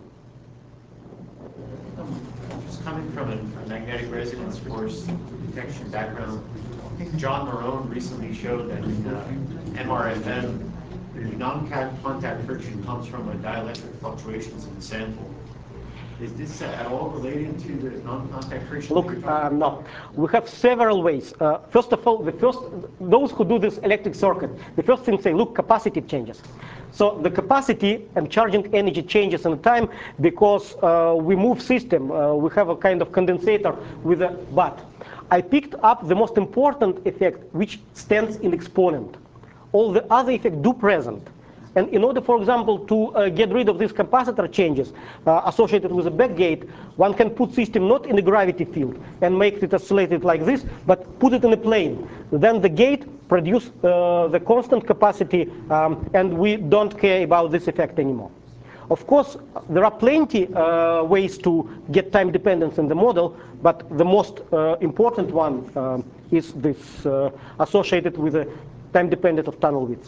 Just coming from a, a magnetic resonance force detection background, I think John Marone recently showed that in uh, M R F M, the non-contact friction comes from a dielectric fluctuations in the sample. Is this uh, at all related to the non-contact friction? Look, uh, no. We have several ways. Uh, first of all, the first, those who do this electric circuit, the first thing say, look, capacity changes. So the capacity and charging energy changes in time because uh, we move system. Uh, we have a kind of condensator with a but. I picked up the most important effect, which stands in exponent. All the other effects do present. And in order, for example, to uh, get rid of these capacitor changes uh, associated with a backgate, one can put system not in the gravity field and make it oscillated like this, but put it in a plane. Then the gate produce uh, the constant capacity, um, and we don't care about this effect anymore. Of course, there are plenty uh, ways to get time dependence in the model, but the most uh, important one uh, is this uh, associated with the time dependent of tunnel width.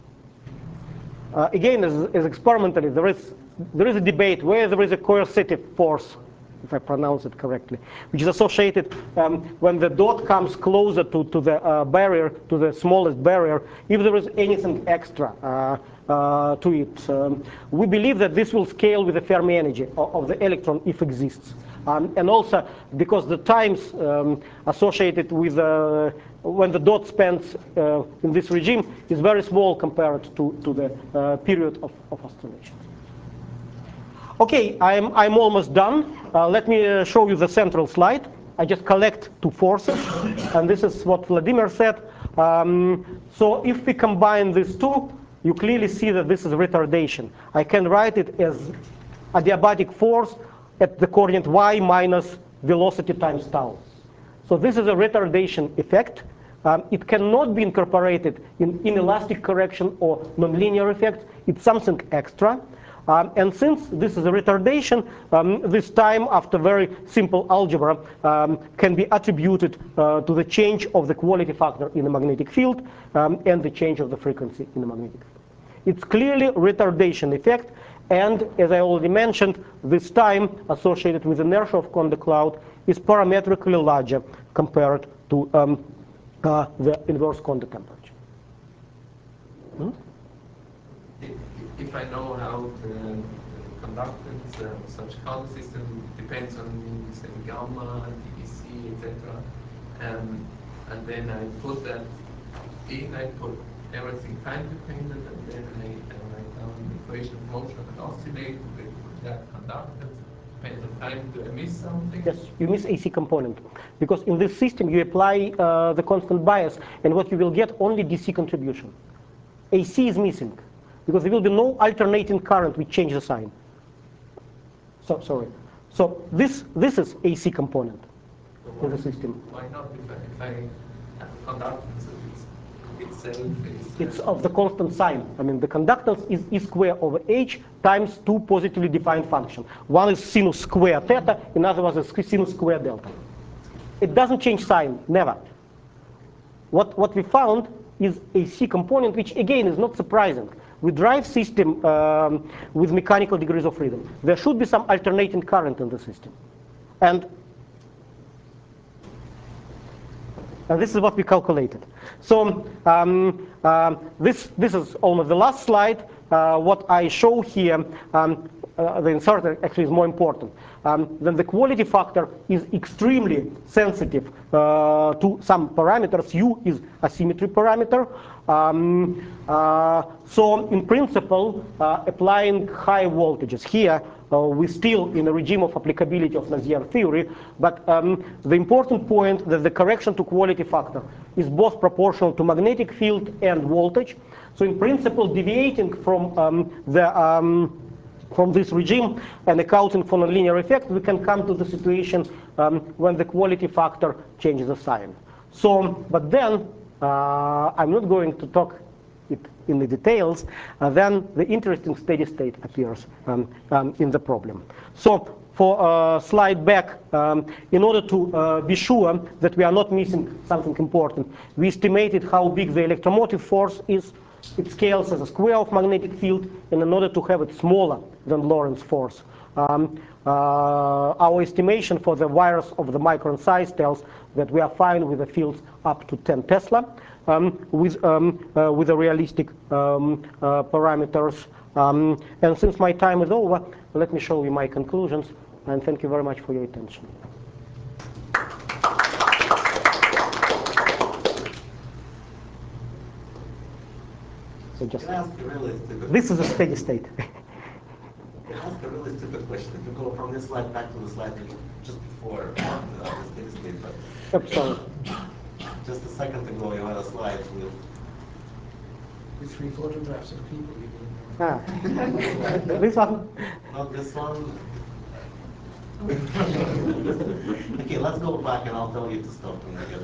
Uh, again, as, as experimentally, there is, there is a debate where there is a coercive force, if I pronounce it correctly, which is associated um, when the dot comes closer to, to the uh, barrier, to the smallest barrier, if there is anything extra uh, uh, to it. Um, we believe that this will scale with the Fermi energy of, of the electron if exists. Um, and also because the times um, associated with uh, when the dot spends uh, in this regime is very small compared to, to the uh, period of, of oscillation. Okay, I'm, I'm almost done. Uh, let me uh, show you the central slide. I just collect two forces, and this is what Vladimir said. Um, so if we combine these two, you clearly see that this is retardation. I can write it as adiabatic force at the coordinate y minus velocity times tau. So this is a retardation effect. Um, it cannot be incorporated in inelastic correction or nonlinear effects. It's something extra. Um, and since this is a retardation, um, this time after very simple algebra um, can be attributed uh, to the change of the quality factor in the magnetic field um, and the change of the frequency in the magnetic field. It's clearly retardation effect. And as I already mentioned, this time associated with inertia of Conde cloud is parametrically larger compared to um, uh, the inverse Conde temperature. Hmm? If I know how the conductance of such counter system depends on say, gamma, D B C, et cetera, um, and then I put that in, I put everything time dependent, and then I, I write down the equation of motion and oscillate with that conductance. Depends on time. Do I miss something? Yes, you miss A C component. Because in this system you apply uh, the constant bias, and what you will get only D C contribution. A C is missing, because there will be no alternating current which change the sign. So, sorry. So this, this is A C component So in the system. Why not? If I, if I have conductance of it itself is... It's of the constant sign. I mean, the conductance is E square over H times two positively defined function. One is sinus square theta, another one is sinus square delta. It doesn't change sign, never. What, what we found is a C component, which again is not surprising. We drive system um, with mechanical degrees of freedom. There should be some alternating current in the system. And, and this is what we calculated. So um, um, this, this is almost the last slide. Uh, what I show here, um, uh, the inserter actually is more important, um, then the quality factor is extremely sensitive uh, to some parameters. U is a symmetry parameter. Um, uh, so in principle, uh, applying high voltages here, uh, we're still in a regime of applicability of Navier theory, but um, the important point that the correction to quality factor is both proportional to magnetic field and voltage. So in principle, deviating from um, the um, from this regime and accounting for nonlinear effect, we can come to the situation um, when the quality factor changes the sign. So, but then uh, I'm not going to talk it in the details. Uh, then the interesting steady state appears um, um, in the problem. So for uh, slide back, um, in order to uh, be sure that we are not missing something important, we estimated how big the electromotive force is. It scales as a square of magnetic field, and in order to have it smaller than Lorentz force, um, uh, our estimation for the wires of the micron size tells that we are fine with the fields up to ten Tesla, um, with um, uh, with the realistic um, uh, parameters. Um, and since my time is over, let me show you my conclusions. And thank you very much for your attention. So just Can I ask a really stupid this is a steady state. Can I ask a really stupid question? If you go from this slide back to the slide just before uh, the steady state, but Oops, sorry. just a second ago you had a slide with With three photographs of people. Ah. This one. not this one. Okay, let's go back and I'll tell you to stop when I get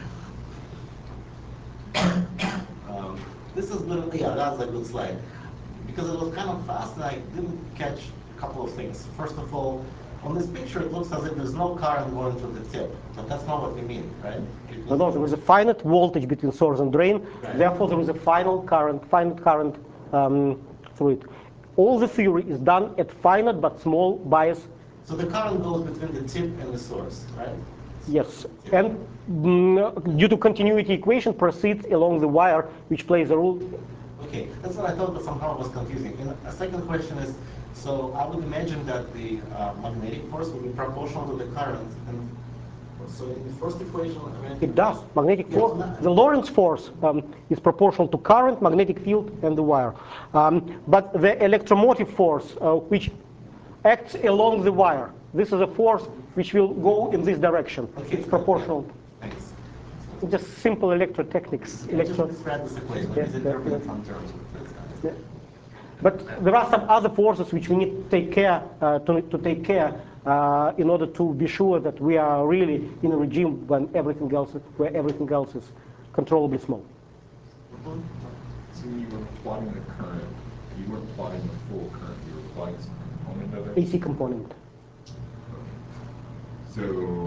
there. um, this is good. Yeah, that's a good slide because it was kind of fast and I didn't catch a couple of things. First of all, on this picture it looks as if there's no current going to the tip, but that's not what we mean, right? No, no, there is a finite voltage between source and drain. Right. Therefore, there is a final current, finite current um, through it. All the theory is done at finite but small bias. So the current goes between the tip and the source, right? Yes, and mm, due to continuity equation, proceeds along the wire, which plays a role. Okay, that's what I thought, but somehow it was confusing. And a second question is, so I would imagine that the uh, magnetic force will be proportional to the current. And so in the first equation, magnetic It does. Magnetic Yes, force, no. the Lorentz force um, is proportional to current, magnetic field, and the wire. Um, but the electromotive force, uh, which acts along the wire, this is a force which will go in this direction. Okay, It's proportional. Thanks. Just simple electrotechnics. Yeah, Electro just describe this equation. Let Yes, me yes, interpret yes. it some terms with this guy. Yeah. But there are some other forces which we need to take care uh, to, to take care uh, in order to be sure that we are really in a regime when everything else where everything else is controllably small. So you were plotting the current, you weren't plotting the full current, you were plotting some component of it? A C component. So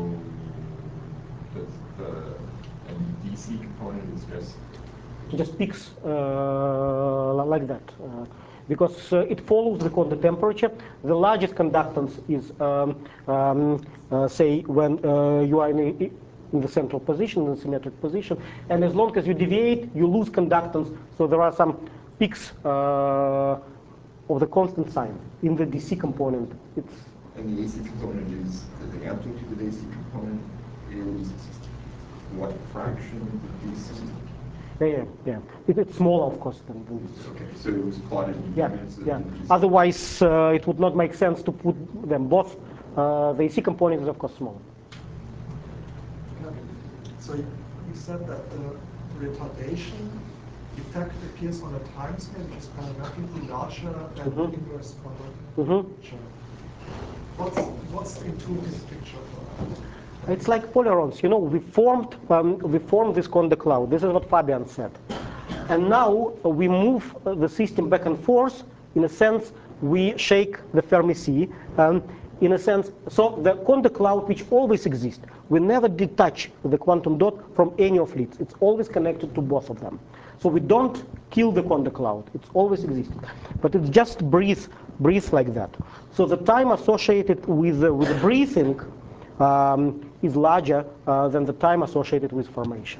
does the and D C component is just It just peaks uh, like that. Uh, because uh, it follows the quantum temperature. The largest conductance is, um, um, uh, say, when uh, you are in, a, in the central position, in the symmetric position, and as long as you deviate, you lose conductance. So there are some peaks uh, of the constant sign in the D C component. It's and the A C component is the amplitude of the A C component is what fraction of the D C? yeah, yeah, yeah. It, it's smaller, of course, than, than this. Okay, so it was plotted in Yeah, units of yeah. the D C. Otherwise, uh, it would not make sense to put them both. Uh, the A C component is, of course, smaller. So you you said that the retardation effect appears on a time scale which is parametrically larger than Mhm. the inverse quantum Mhm. picture. What's, what's the intuitive picture for that? It's like polarons. You know, we formed um, we formed this Conde cloud. This is what Fabian said. And now uh, we move uh, the system back and forth. In a sense, we shake the Fermi sea. Um, in a sense, so the Conde cloud, which always exists, we never detach the quantum dot from any of it. It's always connected to both of them. So we don't kill the Conde cloud. It's always existed. But it just breathes, breathes like that. So the time associated with, uh, with the breathing um, is larger uh, than the time associated with formation.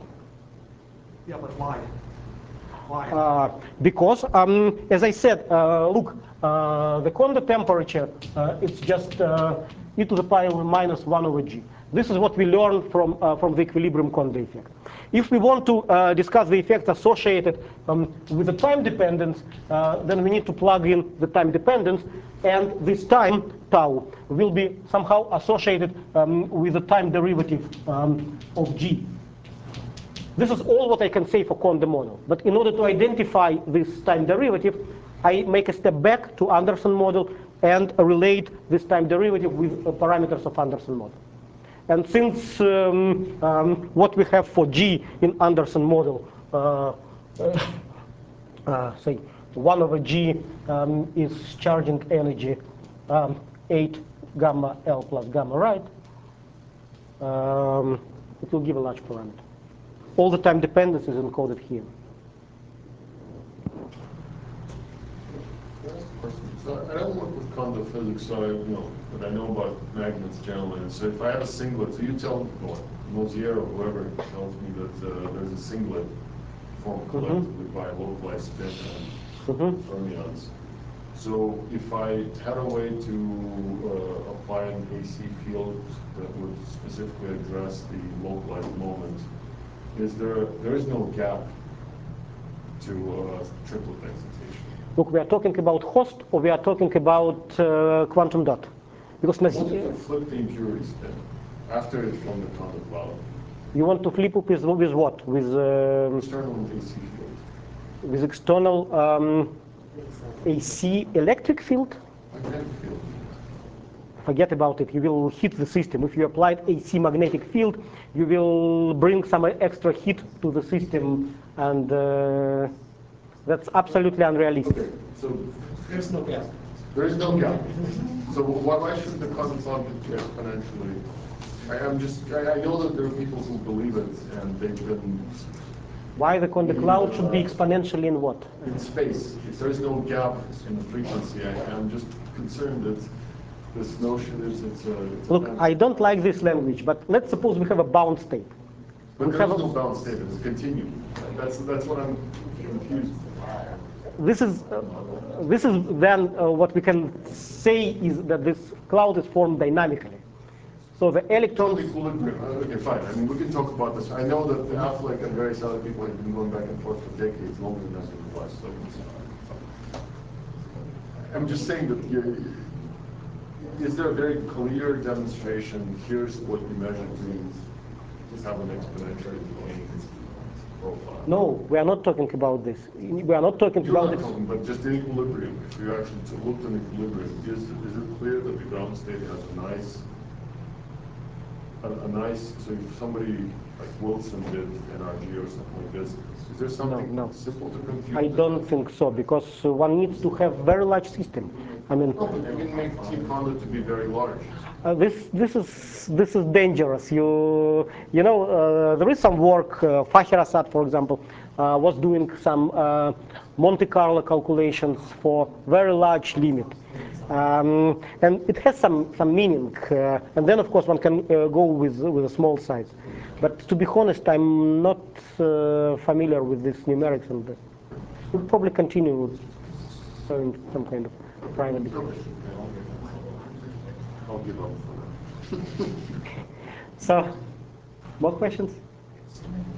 Yeah, but why? Why? Uh, because, um, as I said, uh, look, uh, the Kondo temperature, uh, it's just uh, e to the power minus one over g. This is what we learned from, uh, from the equilibrium Kondo effect. If we want to uh, discuss the effects associated um, with the time dependence, uh, then we need to plug in the time dependence, and this time, tau, will be somehow associated um, with the time derivative um, of g. This is all what I can say for Kondo model. But in order to identify this time derivative, I make a step back to Anderson model and relate this time derivative with uh, parameters of Anderson model. And since um, um, what we have for G in Anderson model, uh, uh, uh, say one over G um, is charging energy um, eight gamma L plus gamma, right? Um, it will give a large parameter. All the time dependence is encoded here. So I don't work with Kondo physics, so I you know, but I know about magnets generally. And so if I have a singlet, so you tell well, Mosier or whoever tells me that uh, there's a singlet formed collectively mm-hmm. by localized spin and mm-hmm. fermions. So if I had a way to uh, apply an A C field that would specifically address the localized moment, is there there is no gap to uh, triplet excitation? Look, we are talking about host, or we are talking about uh, quantum dot? Because I want to flip the impurity spin after it's from the Kondo cloud. You want to flip up with, with what? With uh, external A C field. With external um, A C electric field? Magnetic field. Forget about it. You will hit the system. If you applied A C magnetic field, you will bring some extra heat to the system, and uh, that's absolutely unrealistic. Okay, so There's no gap. there is no gap. So why, why should the Kondo cloud be exponentially? I, I'm just, I, I know that there are people who believe it, and they've been. Why the Kondo cloud uh, should be exponentially in what? In space. If there is no gap in the frequency, I, I'm just concerned that this notion is it's a. It's Look, a I don't like this language, but let's suppose we have a bound state. But we there's have no a, bound state. It's continuum. That's that's what I'm confused. This is uh, this is then uh, what we can say is that this cloud is formed dynamically. So the electrons. Equilibrium. Okay, fine. I mean, we can talk about this. I know that Affleck and various other people have been going back and forth for decades, longer than that in the last. So I'm just saying that. You're, Is there a very clear demonstration? Here's what you measure to have an exponential gain profile. No, we are not talking about this. We are not talking You're about not this. talking, but just the equilibrium. If you actually looked at equilibrium, is, is it clear that the ground state has a nice, a, a nice? So if somebody like Wilson did N R G or something like this, is there something no, no. simple to compute? I don't think so, because uh, one needs to have very large system. I mean, no, but you can make T Kondo to be very large. Uh, this this is this is dangerous. You you know uh, there is some work. Uh, Fakhrizad, for example, uh, was doing some uh, Monte Carlo calculations for very large limit, um, and it has some some meaning. Uh, and then of course one can uh, go with with a small size. But to be honest, I'm not uh, familiar with these numerics, and uh, we'll probably continue with some some kind of private debate. I'll give up for that. So, more questions?